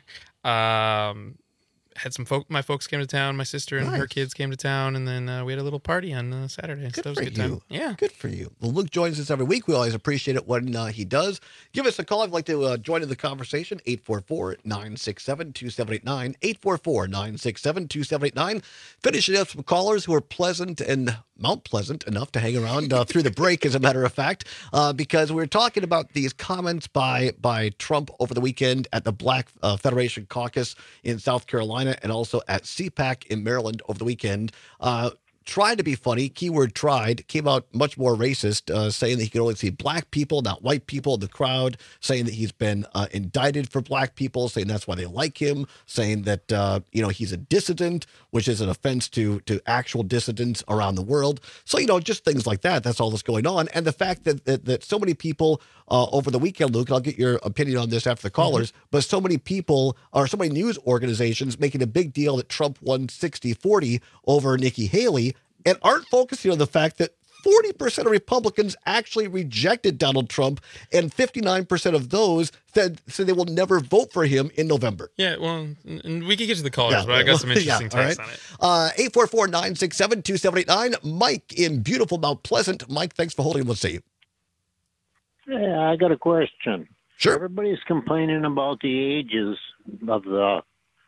S3: Um, had some folk. My folks came to town. My sister and nice. her kids came to town, and then uh, we had a little party on uh, Saturday.
S7: Good
S3: so that was
S7: for
S3: a good
S7: you.
S3: time. Yeah,
S7: good for you. Well, Luke joins us every week. We always appreciate it when uh, he does. Give us a call if you'd like to uh, join in the conversation. eight four four, nine six seven, two seven eight nine. eight four four, nine six seven, two seven eight nine. Finishing up some callers who are pleasant and Mount Pleasant enough to hang around uh, through the break, as a matter of fact, uh, because we were talking about these comments by by Trump over the weekend at the Black uh, Federation Caucus in South Carolina and also at C PAC in Maryland over the weekend. Uh, tried to be funny, keyword tried, came out much more racist, uh, saying that he could only see black people, not white people in the crowd, saying that he's been uh, indicted for black people, saying that's why they like him, saying that, uh, you know, he's a dissident, which is an offense to to actual dissidents around the world. So, you know, just things like that. That's all that's going on. And the fact that that, that so many people uh, over the weekend, Luke, I'll get your opinion on this after the callers, mm-hmm. but so many people, or so many news organizations making a big deal that Trump won sixty forty over Nikki Haley, and aren't focusing on the fact that forty percent of Republicans actually rejected Donald Trump, and fifty-nine percent of those said, said they will never vote for him in November.
S3: Yeah, well, and we can get to the callers,
S7: yeah,
S3: but I got some interesting
S7: yeah,
S3: takes
S7: right.
S3: on it.
S7: Uh, eight four four, nine six seven, two seven eight nine. Mike in beautiful Mount Pleasant. Mike, thanks for holding. We'll see you.
S4: Yeah, I got a question.
S7: Sure.
S4: Everybody's complaining about the ages of the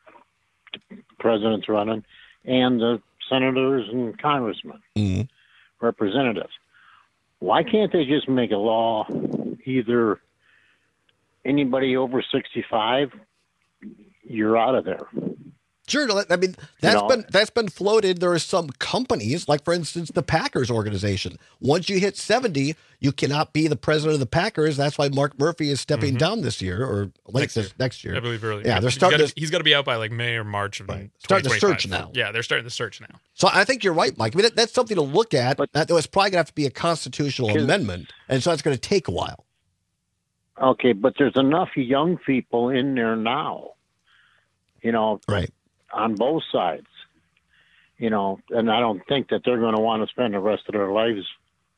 S4: presidents running and the senators and congressmen,
S7: mm-hmm.
S4: representatives. Why can't they just make a law, either anybody over sixty-five, you're out of there?
S7: Sure. I mean, that's
S4: you know?
S7: been that's been floated. There are some companies, like, for instance, the Packers organization. Once you hit seventy, you cannot be the president of the Packers. That's why Mark Murphy is stepping
S3: mm-hmm.
S7: down this year or late
S3: next
S7: this
S3: year.
S7: next year.
S3: I believe early.
S7: Yeah, they're starting.
S3: He's got,
S7: to,
S3: he's got to be out by like May or March of right.
S7: starting the search now.
S3: Yeah, they're starting the search now.
S7: So I think you're right, Mike. I mean, that, that's something to look at. But that was probably going to have to be a constitutional amendment, and so that's going to take a while.
S4: Okay, but there's enough young people in there now. You know,
S7: right.
S4: on both sides, you know, and I don't think that they're going to want to spend the rest of their lives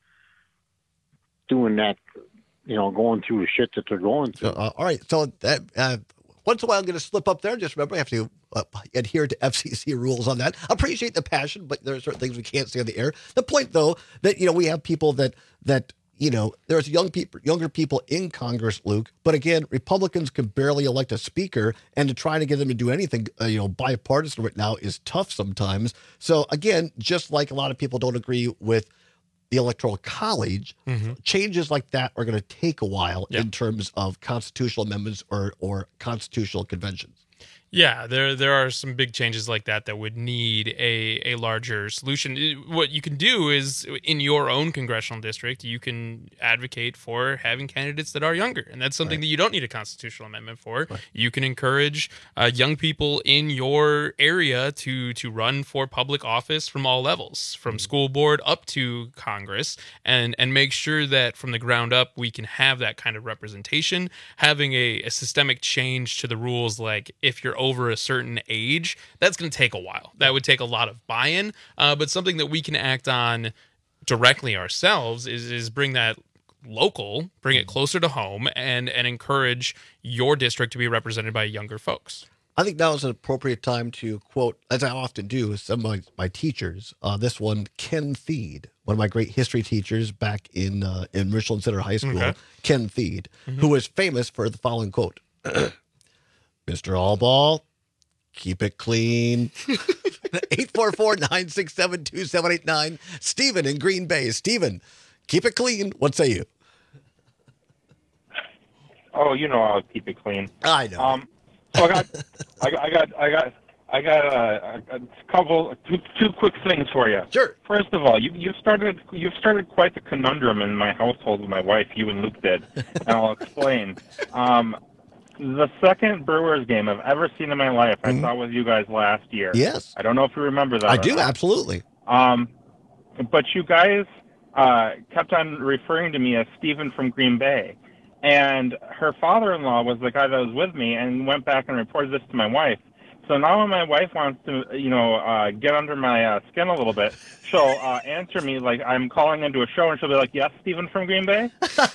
S4: doing that, you know, going through the shit that they're going through.
S7: Uh, all right. So that, uh, once in a while, I'm going to slip up there. Just remember, I have to uh, adhere to F C C rules on that. Appreciate the passion, but there are certain things we can't say on the air. The point, though, that, you know, we have people that, that, you know, there's young people, younger people in Congress, Luke. But again, Republicans can barely elect a speaker, and to try to get them to do anything, uh, you know, bipartisan right now is tough sometimes. So again, just like a lot of people don't agree with the Electoral College, mm-hmm. changes like that are going to take a while yeah. in terms of constitutional amendments or or constitutional conventions.
S3: Yeah, there there are some big changes like that that would need a, a larger solution. What you can do is, in your own congressional district, you can advocate for having candidates that are younger. And that's something right. that you don't need a constitutional amendment for. Right. You can encourage uh, young people in your area to, to run for public office from all levels, from mm-hmm. school board up to Congress, and, and make sure that from the ground up we can have that kind of representation. Having a, a systemic change to the rules, like if you're over a certain age, that's going to take a while. That would take a lot of buy-in, uh, but something that we can act on directly ourselves is is bring that local, bring it closer to home, and and encourage your district to be represented by younger folks.
S7: I think now is an appropriate time to quote, as I often do, some of my, my teachers. Uh, this one, Ken Theed, one of my great history teachers back in uh, in Richland Center High School,
S3: Okay.
S7: Ken Theed,
S3: Mhm.
S7: who was famous for the following quote. Mister Allball, keep it clean. eight four four, nine six seven, two seven eight nine. Stephen in Green Bay. Stephen, keep it clean. What say you?
S8: Oh, you know I'll keep it clean.
S7: I know.
S8: Um, so I got, I got, I got, I got, I got a, a couple, two, two quick things for you.
S7: Sure.
S8: First of all, you you started you've started quite the conundrum in my household with my wife. You and Luke did, and I'll explain. Um, the second Brewers game I've ever seen in my life, I saw with you guys last year.
S7: Yes.
S8: I don't know if you remember that.
S7: I
S8: or
S7: do,
S8: not.
S7: absolutely.
S8: Um, but you guys uh, kept on referring to me as Stephen from Green Bay. And her father-in-law was the guy that was with me and went back and reported this to my wife. So now when my wife wants to, you know, uh, get under my uh, skin a little bit, she'll uh, answer me like I'm calling into a show, and she'll be like, yes, Stephen from Green Bay?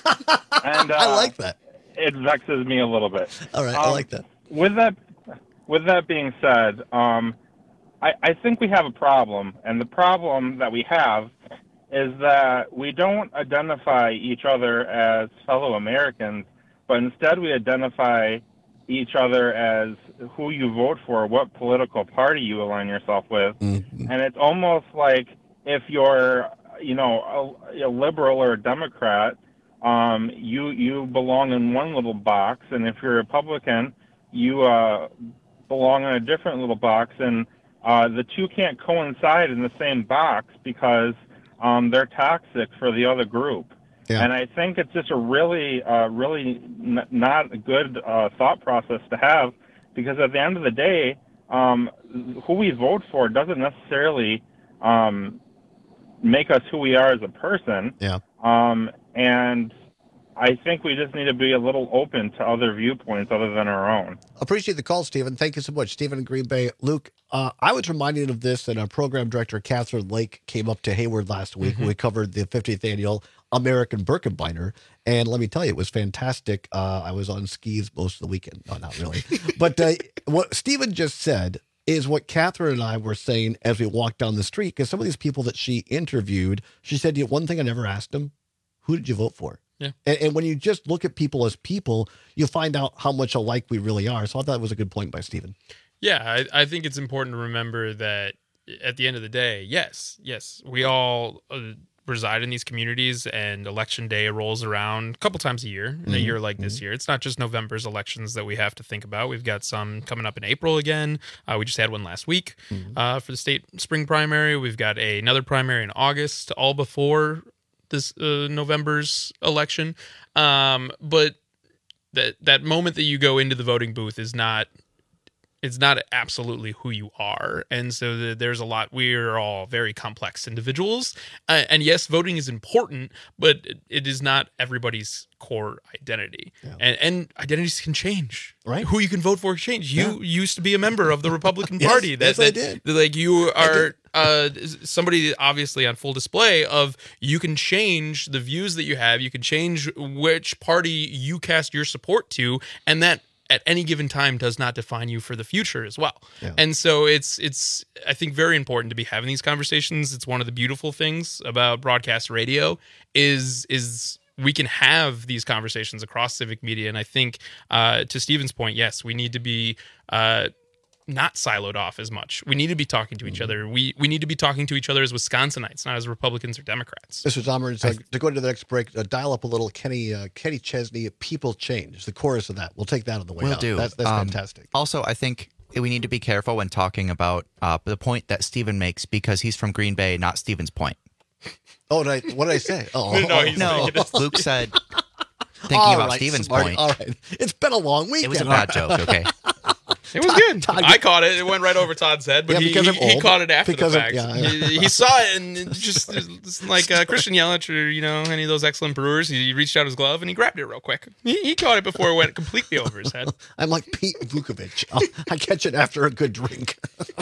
S8: And uh,
S7: I like that.
S8: It vexes me a little bit.
S7: All right,
S8: Um,
S7: I like that.
S8: With that, with that being said, um, I, I think we have a problem, and the problem that we have is that we don't identify each other as fellow Americans, but instead we identify each other as who you vote for, what political party you align yourself with.
S7: Mm-hmm.
S8: And it's almost like if you're, you know, a, a liberal or a Democrat, um, you you belong in one little box, and if you're a Republican, you uh, belong in a different little box, and uh, the two can't coincide in the same box because um, they're toxic for the other group.
S7: Yeah.
S8: And I think it's just a really, uh, really n- not a good uh, thought process to have, because at the end of the day, um, who we vote for doesn't necessarily um, make us who we are as a person.
S7: Yeah.
S8: Um, and I think we just need to be a little open to other viewpoints other than our own.
S7: Appreciate the call, Stephen. Thank you so much. Stephen in Green Bay. Luke, uh, I was reminded of this, and our program director, Catherine Lake, came up to Hayward last week when we covered the fiftieth annual American Birkenbeiner. And let me tell you, it was fantastic. Uh, I was on skis most of the weekend. No, not really. But uh, what Stephen just said is what Catherine and I were saying as we walked down the street, because some of these people that she interviewed, she said, "You one thing I never asked them, who did you vote for?"
S3: Yeah.
S7: And, and when you just look at people as people, you find out how much alike we really are. So I thought that was a good point by Stephen.
S3: Yeah, I, I think it's important to remember that at the end of the day, yes, yes, we all uh, reside in these communities, and election day rolls around a couple times a year in a
S7: Mhm.
S3: year like this year. It's not just November's elections that we have to think about. We've got some coming up in April again. Uh, we just had one last week uh, for the state spring primary. We've got a, another primary in August, all before this uh, November's election. Um, but that that moment that you go into the voting booth is not it's not absolutely who you are. And so the, there's a lot, we're all very complex individuals. Uh, and yes, voting is important, but it, it is not everybody's core identity.
S7: Yeah.
S3: And, and identities can change.
S7: Right.
S3: Who you can vote for change. You
S7: Yeah.
S3: used to be a member of the Republican
S7: Yes,
S3: Party. That,
S7: yes, I
S3: that-
S7: did.
S3: that, like you are uh, somebody obviously on full display of you can change the views that you have. You can change which party you cast your support to. And that at any given time does not define you for the future as well.
S7: Yeah.
S3: And so it's it's I think very important to be having these conversations. It's one of the beautiful things about broadcast radio is is we can have these conversations across civic media. And I think uh, to Stephen's point, yes, we need to be uh, not siloed off as much. We need to be talking to each other. We we need to be talking to each other as Wisconsinites, not as Republicans or Democrats.
S7: Mister Zomer, uh, to go to the next break, uh, dial up a little Kenny uh, Kenny Chesney, People Change, the chorus of that. We'll take that on the way
S11: Will
S7: out.
S11: do.
S7: That's, that's
S11: Um,
S7: fantastic.
S11: Also, I think we need to be careful when talking about uh, the point that Stephen makes, because he's from Green Bay, not Stephen's point.
S7: Oh, did I, what did I say? Oh,
S11: no,
S7: oh,
S11: no. Luke said, thinking
S7: All
S11: about
S7: right,
S11: Stephen's
S7: smart.
S11: point.
S7: All right. It's been a long weekend.
S11: It was a bad joke, okay?
S3: It was good. I caught it. It went right over Todd's head, but
S7: Yeah,
S3: he,
S7: because
S3: he,
S7: I'm
S3: he
S7: old.
S3: caught it after
S7: Because
S3: the
S7: of-
S3: fact.
S7: yeah, yeah.
S3: He, he saw it, and it just it's like uh, Christian Yelich or you know any of those excellent brewers. He reached out his glove and he grabbed it real quick. He, he caught it before it went completely over his head.
S7: I'm like Pete Vukovich. I'll, I catch it after a good drink.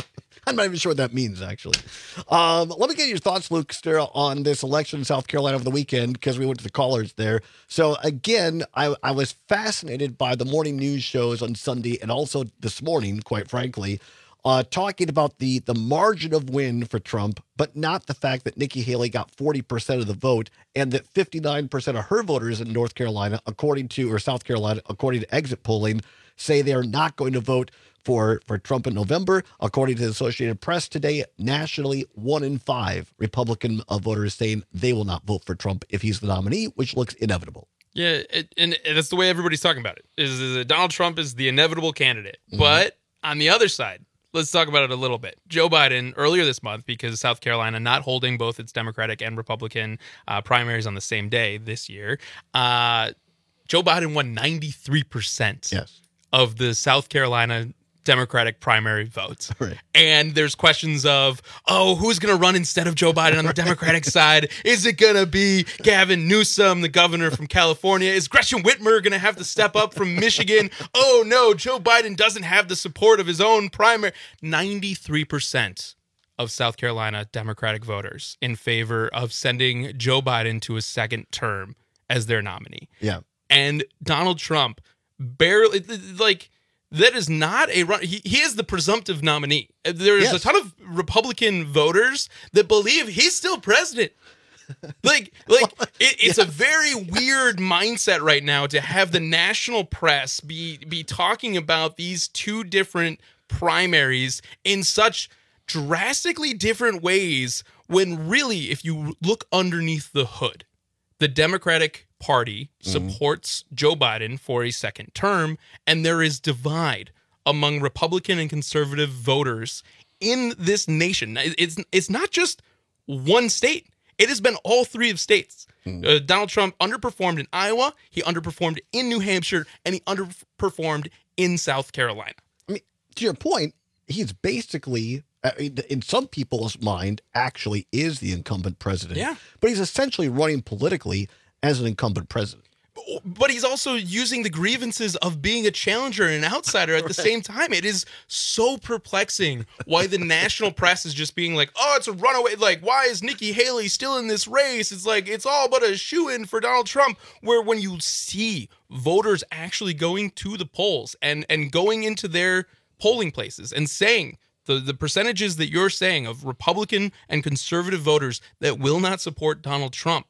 S7: I'm not even sure what that means, actually. Um, let me get your thoughts, Luke, on this election in South Carolina over the weekend, because we went to the callers there. So, again, I, I was fascinated by the morning news shows on Sunday and also this morning, quite frankly, uh, talking about the, the margin of win for Trump, but not the fact that Nikki Haley got forty percent of the vote and that fifty-nine percent of her voters in North Carolina, according to, or South Carolina, according to exit polling, say they are not going to vote for, for Trump in November. According to the Associated Press today, nationally, one in five Republican uh, voters saying they will not vote for Trump if he's the nominee, which looks inevitable.
S3: Yeah, it, and that's the way everybody's talking about it, is, is that Donald Trump is the inevitable candidate. Mm-hmm. But on the other side, let's talk about it a little bit. Joe Biden, earlier this month, because South Carolina not holding both its Democratic and Republican uh, primaries on the same day this year, uh, Joe Biden won ninety-three percent
S7: yes.
S3: of the South Carolina Democratic primary votes.
S7: Right.
S3: And there's questions of, oh, who's going to run instead of Joe Biden on the Democratic side? Is it going to be Gavin Newsom, the governor from California? Is Gretchen Whitmer going to have to step up from Michigan? Oh, no, Joe Biden doesn't have the support of his own primary. ninety-three percent of South Carolina Democratic voters in favor of sending Joe Biden to a second term as their nominee.
S7: Yeah.
S3: And Donald Trump barely, like, that is not a run. He, he is the presumptive nominee. There's yes. a ton of Republican voters that believe he's still president. Like, like it, it's yeah. a very weird mindset right now to have the national press be be talking about these two different primaries in such drastically different ways, when really, if you look underneath the hood, the Democratic Party supports mm-hmm. Joe Biden for a second term, and there is divide among Republican and conservative voters in this nation. It's it's not just one state. It has been all three of states. Mm-hmm. Uh, Donald Trump underperformed in Iowa, he underperformed in New Hampshire, and he underperformed in South Carolina.
S7: I mean, to your point, he's basically, in some people's mind, actually is the incumbent president.
S3: Yeah.
S7: But he's essentially running politically as an incumbent president.
S3: But he's also using the grievances of being a challenger and an outsider at the right. same time. It is so perplexing why the national press is just being like, oh, it's a runaway. Like, why is Nikki Haley still in this race? It's like, it's all but a shoo-in for Donald Trump. Where when you see voters actually going to the polls and, and going into their polling places and saying, the, the percentages that you're saying of Republican and conservative voters that will not support Donald Trump,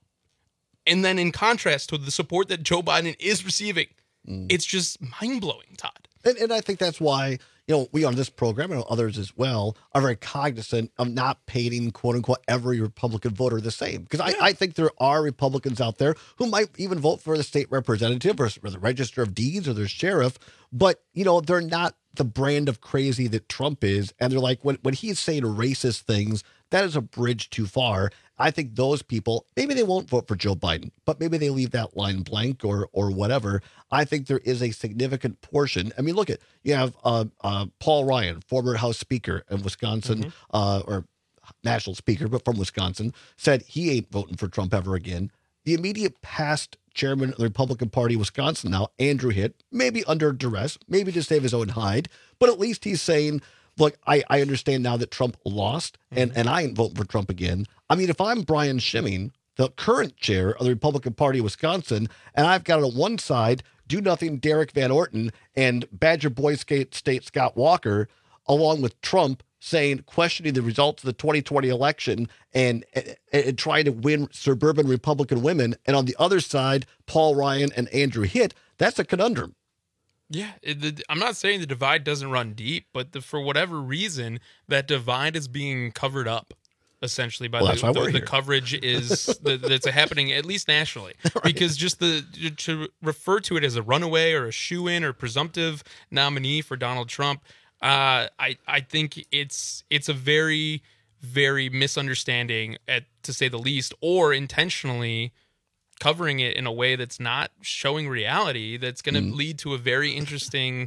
S3: and then in contrast to the support that Joe Biden is receiving, mm. it's just mind-blowing, Todd.
S7: And, and I think that's why, you know, we on this program and others as well are very cognizant of not painting, quote unquote, every Republican voter the same. Because yeah. I, I think there are Republicans out there who might even vote for the state representative or, or the register of deeds or their sheriff, but, you know, they're not the brand of crazy that Trump is. And they're like, when, when he's saying racist things, that is a bridge too far. I think those people, maybe they won't vote for Joe Biden, but maybe they leave that line blank or or whatever. I think there is a significant portion. I mean, look at, you have uh, uh, Paul Ryan, former House Speaker in Wisconsin, mm-hmm. uh, or national speaker, but from Wisconsin, said he ain't voting for Trump ever again. The immediate past chairman of the Republican Party of Wisconsin now, Andrew Hitt, maybe under duress, maybe to save his own hide, but at least he's saying, look, I, I understand now that Trump lost, and, and I ain't voting for Trump again. I mean, if I'm Brian Schimming, the current chair of the Republican Party of Wisconsin, and I've got on one side do-nothing Derek Van Orton and Badger Boy State, State Scott Walker, along with Trump saying, questioning the results of the twenty twenty election and, and, and trying to win suburban Republican women, and on the other side, Paul Ryan and Andrew Hitt, that's a conundrum.
S3: Yeah, it, the, I'm not saying the divide doesn't run deep, but the, for whatever reason, that divide is being covered up, essentially, by
S7: well,
S3: the, the, the coverage is the, that's happening, at least nationally. Right. Because just the to refer to it as a runaway or a shoo-in or presumptive nominee for Donald Trump, uh, I I think it's it's a very, very misunderstanding, at to say the least, or intentionally covering it in a way that's not showing reality, that's going to mm. lead to a very interesting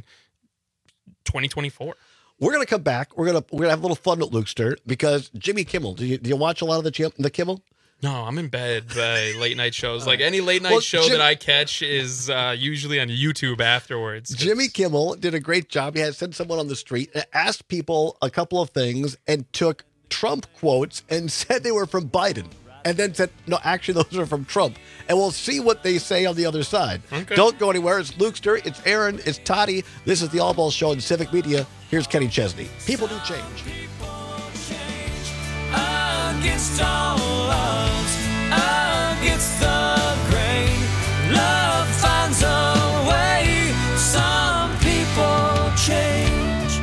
S3: twenty twenty-four.
S7: We're going to come back. We're going to we're going to have a little fun with Lukester, because Jimmy Kimmel, do you, do you watch a lot of the, the Kimmel?
S3: No, I'm in bed by late night shows. Like any late night
S7: Well,
S3: show
S7: Jim-
S3: that I catch is uh, usually on YouTube afterwards.
S7: Jimmy Kimmel did a great job. He had sent someone on the street and asked people a couple of things and took Trump quotes and said they were from Biden. And then said, no, actually, those are from Trump. And we'll see what they say on the other side.
S3: Okay.
S7: Don't go anywhere. It's Lukester. It's Aaron. It's Toddy. This is the All Ball Show in Civic Media. Here's Kenny Chesney. People do change.
S2: Against all odds, against the grain, love finds a way. Some people change.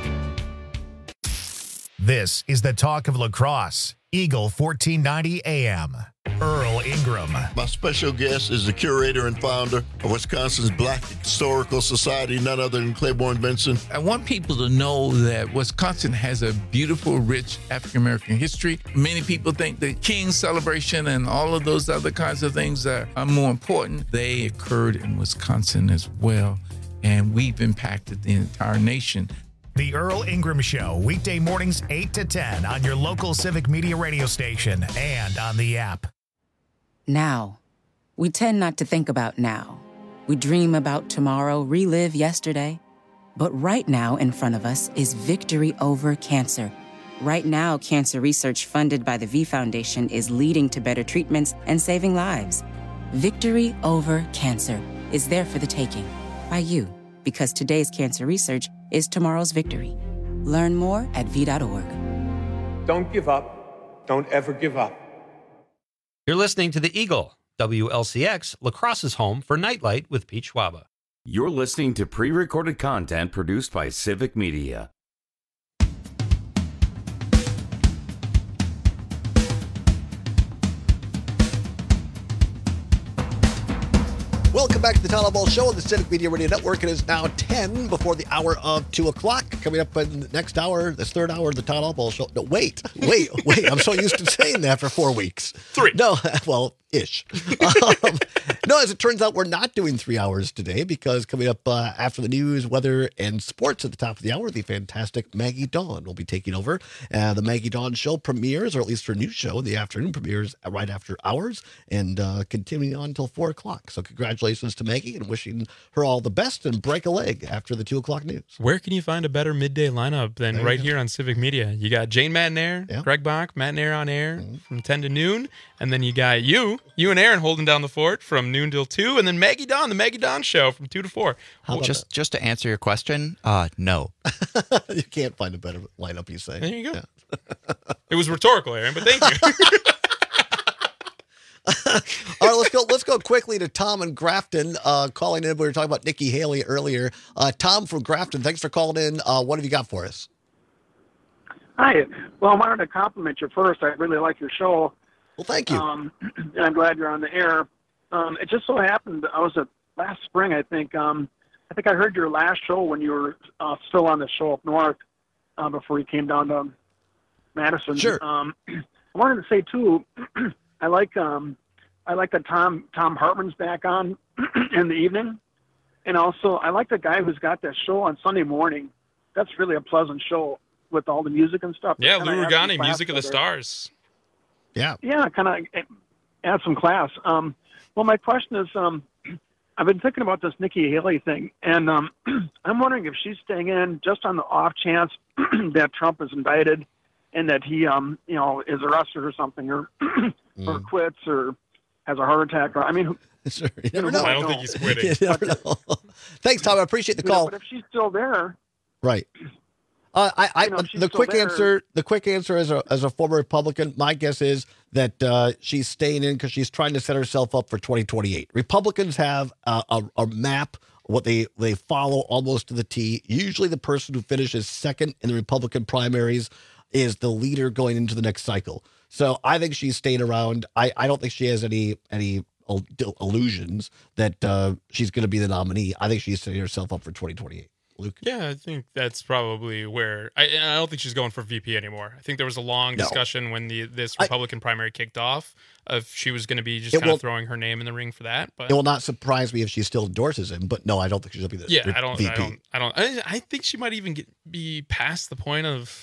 S1: This is the talk of lacrosse. Eagle fourteen ninety A M. Earl Ingram.
S5: My special guest is the curator and founder of Wisconsin's Black Historical Society, none other than Claiborne Benson.
S12: I want people to know that Wisconsin has a beautiful, rich African-American history. Many people think the King celebration and all of those other kinds of things are, are more important. They occurred in Wisconsin as well, and we've impacted the entire nation.
S1: The Earl Ingram Show, weekday mornings eight to ten on your local Civic Media radio station and on the app.
S13: Now. We tend not to think about now. We dream about tomorrow, relive yesterday. But right now in front of us is victory over cancer. Right now, cancer research funded by the V Foundation is leading to better treatments and saving lives. Victory over cancer is there for the taking by you, because today's cancer research is tomorrow's victory. Learn more at v dot org.
S14: Don't give up. Don't ever give up.
S17: You're listening to The Eagle, W L C X, La Crosse's home for Nightlight with Pete Schwaba.
S16: You're listening to pre-recorded content produced by Civic Media.
S7: Welcome back to the Town Ball Show on the Civic Media Radio Network. It is now ten before the hour of two o'clock. Coming up in the next hour, this third hour of the Town Ball Show. No, wait, wait, wait. I'm so used to saying that for four weeks.
S3: Three.
S7: No, well, ish. Um, no, as it turns out, we're not doing three hours today because coming up uh, after the news, weather, and sports at the top of the hour, the fantastic Maggie Dawn will be taking over. Uh, the Maggie Dawn Show premieres, or at least her new show, the afternoon premieres right after hours and uh, continuing on until four o'clock. So congratulations to Maggie and wishing her all the best and break a leg after the two o'clock news.
S3: Where can you find a better midday lineup than
S7: There you
S3: right
S7: go.
S3: here on Civic Media? You got Jane Matnair,
S7: Yeah.
S3: Greg Bach, Matnair on air
S7: Mm-hmm.
S3: from ten to noon, and then you got you, you and Aaron holding down the fort from noon till two, and then Maggie Dawn, the Maggie Dawn Show from two to four.
S7: How
S11: Just just to answer your question, uh, no.
S7: You can't find a better lineup, you say.
S3: There you go.
S7: Yeah.
S3: It was rhetorical, Aaron, but thank you.
S7: All right, let's go. Let's go quickly to Tom and Grafton uh, calling in. We were talking about Nikki Haley earlier. Uh, Tom from Grafton, thanks for calling in. Uh, what have you got for us?
S18: Hi. Well, I wanted to compliment you first. I really like your show.
S7: Well, thank you.
S18: Um, and I'm glad you're on the air. Um, it just so happened I was at last spring. I think. Um, I think I heard your last show when you were uh, still on the show up north uh, before you came down to Madison.
S7: Sure.
S18: Um, I wanted to say too. I like um, I like that Tom Tom Hartman's back on in the evening, and also I like the guy who's got that show on Sunday morning. That's really a pleasant show with all the music and stuff.
S3: Yeah,
S18: Kinda
S3: Lou
S18: adds some
S3: Rugani,
S18: class
S3: Music of the
S18: to their-
S3: Stars.
S7: Yeah.
S18: Yeah, kind of add some class. Um, well, my question is, um, I've been thinking about this Nikki Haley thing, and um, I'm wondering if she's staying in just on the off chance that Trump is indicted and that he, um, you know, is arrested or something, or or quits, or has a heart attack. Or I mean, who-
S7: Sure, you
S18: you
S7: never
S18: know,
S7: know.
S18: I don't think he's quitting.
S7: You never know. Thanks, Tom. I appreciate the
S18: you know,
S7: call.
S18: but if she's still there,
S7: Right. Uh, I, I
S18: You know, if she's
S7: the
S18: still
S7: quick
S18: there-
S7: answer, the quick answer as a as a former Republican, my guess is that uh, she's staying in because she's trying to set herself up for twenty twenty-eight. Republicans have a, a, a map, what they they follow almost to the T. Usually, the person who finishes second in the Republican primaries is the leader going into the next cycle. So I think she's staying around. I, I don't think she has any any il- illusions that uh, she's going to be the nominee. I think she's setting herself up for twenty twenty-eight. Luke?
S3: Yeah, I think that's probably where I, I don't think she's going for V P anymore. I think there was a long
S7: No.
S3: discussion when the this Republican primary kicked off of she was going to be just
S7: It
S3: kind
S7: will-
S3: of throwing her name in the ring for that. But
S7: It will not surprise me if she still endorses him, but no, I don't think she'll be the
S3: yeah,
S7: re-
S3: I don't,
S7: V P.
S3: I don't, I don't, I, I think she might even get, be past the point of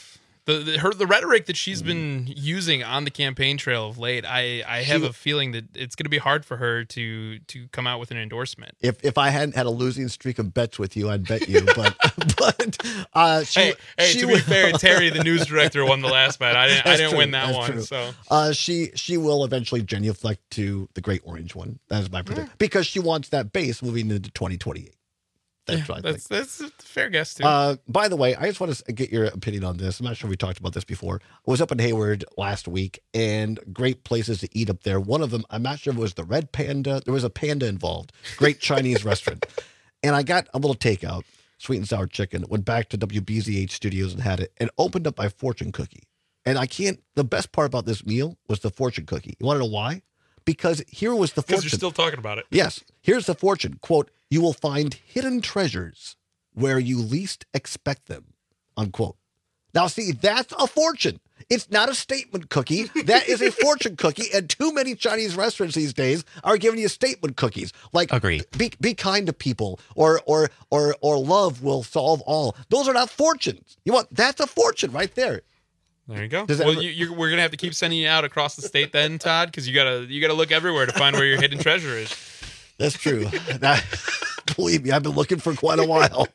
S3: The, the her the rhetoric that she's been using on the campaign trail of late, I, I have
S6: She-
S3: a feeling that it's going to be hard for her to to come out with an endorsement.
S6: If if I hadn't had a losing streak of bets with you, I'd bet you. But but uh, she,
S3: Hey, hey
S6: she
S3: to be
S6: will-
S3: fair, Terry, the news director, won the last bet. I didn't I
S6: That's
S3: didn't
S6: true.
S3: win that
S6: That's
S3: one.
S6: true.
S3: So
S6: uh, she she will eventually genuflect to the Great Orange one. That is my prediction because she wants that base moving into twenty twenty-eight. That's what I think.
S3: that's that's a fair guess too.
S6: Uh, by the way, I just want to get your opinion on this. I'm not sure if we talked about this before. I was up in Hayward last week, and great places to eat up there. One of them, I'm not sure if it was the Red Panda. There was a panda involved. Great Chinese restaurant. And I got a little takeout, sweet and sour chicken. Went back to W B Z H Studios and had it, and opened up my fortune cookie. And I can't. The best part about this meal was the fortune cookie. You want to know why? Because here was the
S3: because
S6: fortune.
S3: you're still talking about it.
S6: Yes. Here's the fortune. Quote, you will find hidden treasures where you least expect them. Unquote. Now, see, that's a fortune. It's not a statement cookie. That is a fortune cookie. And too many Chinese restaurants these days are giving you statement cookies. Like,
S11: Agreed.
S6: Be, be kind to people, or or or or love will solve all. Those are not fortunes. You want that's a fortune right there.
S3: There you go.
S6: Does that
S3: Well,
S6: ever-
S3: you, you're, we're gonna have to keep sending you out across the state then, Todd, because you gotta you gotta look everywhere to find where your hidden treasure is.
S6: That's true. That, believe me, I've been looking for quite a while.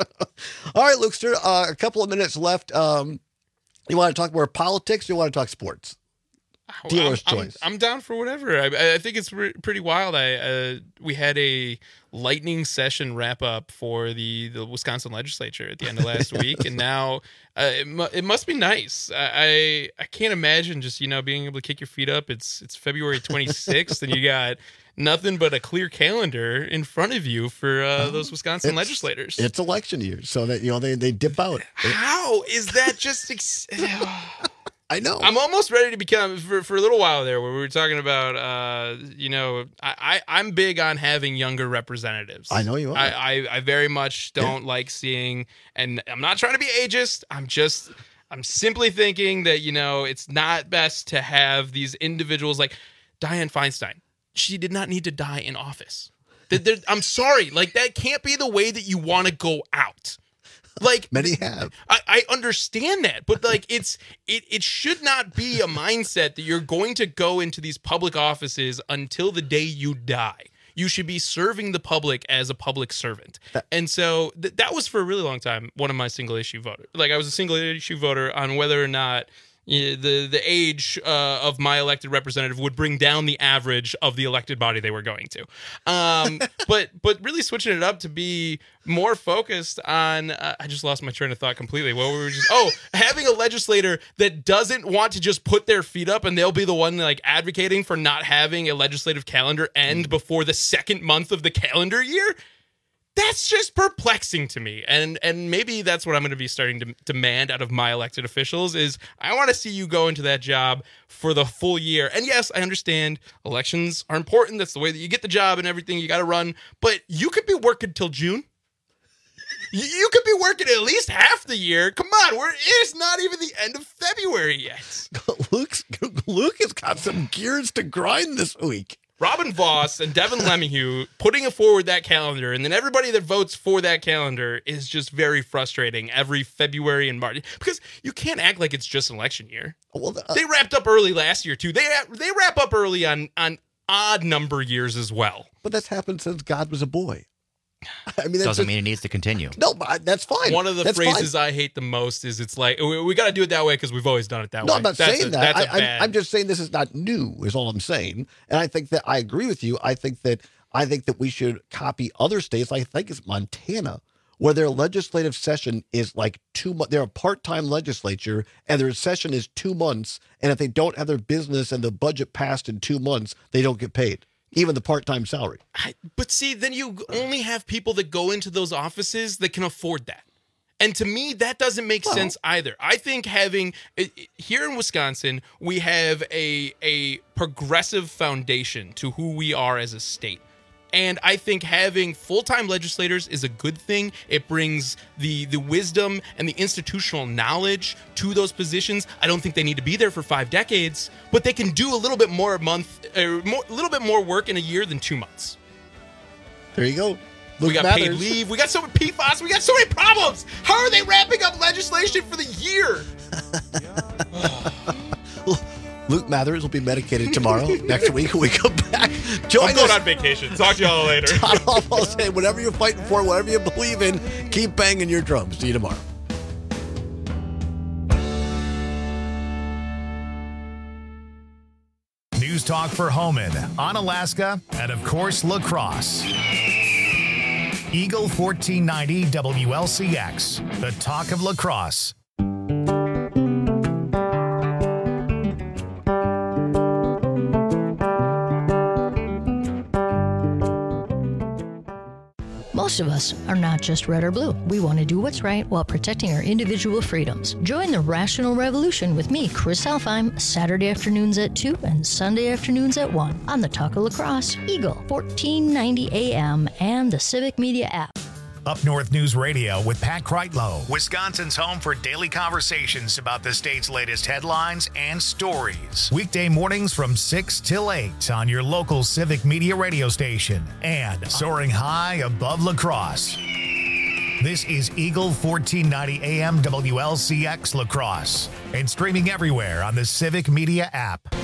S6: All right, Lukester, uh, a couple of minutes left. Um, you want to talk more politics or you want to talk sports? Dealer's
S3: I'm,
S6: choice.
S3: I'm, I'm down for whatever. I, I think it's re- pretty wild. I uh, we had a lightning session wrap up for the, the Wisconsin legislature at the end of last week, and now uh, it, mu- it must be nice. I, I I can't imagine just you know being able to kick your feet up. It's it's February twenty-sixth, and you got nothing but a clear calendar in front of you for uh, those Wisconsin
S6: It's-
S3: legislators.
S6: It's election year, so that you know they, they dip out.
S3: How is that just? Ex-
S6: I know.
S3: I'm almost ready to become for, for a little while there, where we were talking about, uh, you know, I, I I'm big on having younger representatives.
S6: I know you are.
S3: I I, I very much don't like seeing, and I'm not trying to be ageist. I'm just. I'm simply thinking that, you know, it's not best to have these individuals like Dianne Feinstein. She did not need to die in office. There- there- I'm sorry. Like, that can't be the way that you want to go out. Like,
S6: many have.
S3: I, I understand that, but like it's it it should not be a mindset that you're going to go into these public offices until the day you die. You should be serving the public as a public servant. And so th- that was for a really long time one of my single issue voter. Like, I was a single issue voter on whether or not you know, the the age uh, of my elected representative would bring down the average of the elected body they were going to. Um, but but really switching it up to be more focused on, uh, I just lost my train of thought completely. What were we just? Oh, having a legislator that doesn't want to just put their feet up and they'll be the one like advocating for not having a legislative calendar end before the second month of the calendar year. That's just perplexing to me. And and maybe that's what I'm going to be starting to demand out of my elected officials is I want to see you go into that job for the full year. And yes, I understand elections are important. That's the way that you get the job and everything. You got to run. But you could be working till June. You, you could be working at least half the year. Come on, we're it's not even the end of February yet.
S6: Luke's, Luke has got some gears to grind this week.
S3: Robin Voss and Devin Lemieux putting forward that calendar, and then everybody that votes for that calendar is just very frustrating every February and March because you can't act like it's just an election year.
S6: Well, uh,
S3: they wrapped up early last year too. They they wrap up early on on odd number years as well.
S6: But that's happened since God was a boy. I mean, that's
S11: Doesn't
S6: just-
S11: mean it needs to continue.
S6: No, but that's fine.
S3: One of the
S6: That's
S3: phrases
S6: fine.
S3: I hate the most is it's like we, we got to do it that way because we've always done it that
S6: No,
S3: way.
S6: I'm not
S3: That's
S6: saying
S3: a-
S6: that.
S3: That's a
S6: I,
S3: bad.
S6: I'm, I'm just saying this is not new. Is all I'm saying. And I think that I agree with you. I think that I think that we should copy other states. I think it's Montana, where their legislative session is like two months. They're a part-time legislature, and their session is two months. And if they don't have their business and the budget passed in two months, they don't get paid, even the part-time salary.
S3: I, but see, then you only have people that go into those offices that can afford that. And to me, that doesn't make
S6: Well-
S3: sense either. I think having it- it- here in Wisconsin, we have a a progressive foundation to who we are as a state. And I think having full-time legislators is a good thing. It brings the the wisdom and the institutional knowledge to those positions. I don't think they need to be there for five decades, but they can do a little bit more a month, or more, a little bit more work in a year than two months.
S6: There you go.
S3: We
S6: Luke
S3: got
S6: Mathers.
S3: paid leave. We got so many P FAS. We got so many problems. How are they wrapping up legislation for the year?
S6: Luke Mathers will be medicated tomorrow. Next week when we come back. Join
S3: I'm going
S6: us.
S3: on vacation. Talk to y'all later.
S6: Todd Hall will say, whatever you're fighting for, whatever you believe in, keep banging your drums. See you tomorrow.
S1: News Talk for Homan, Onalaska, and of course, La Crosse. Eagle fourteen ninety W L C X, the talk of La Crosse.
S9: Most of us are not just red or blue. We want to do what's right while protecting our individual freedoms. Join the Rational Revolution with me, Chris Alfheim, Saturday afternoons at two and Sunday afternoons at one on the Talk of La Crosse, Eagle, fourteen ninety A M, and the Civic Media app.
S1: Up North News Radio with Pat Kreitlow, Wisconsin's home for daily conversations about the state's latest headlines and stories. Weekday mornings from six till eight on your local Civic Media radio station and soaring high above La Crosse. This is Eagle fourteen ninety A M W L C X La Crosse and streaming everywhere on the Civic Media app.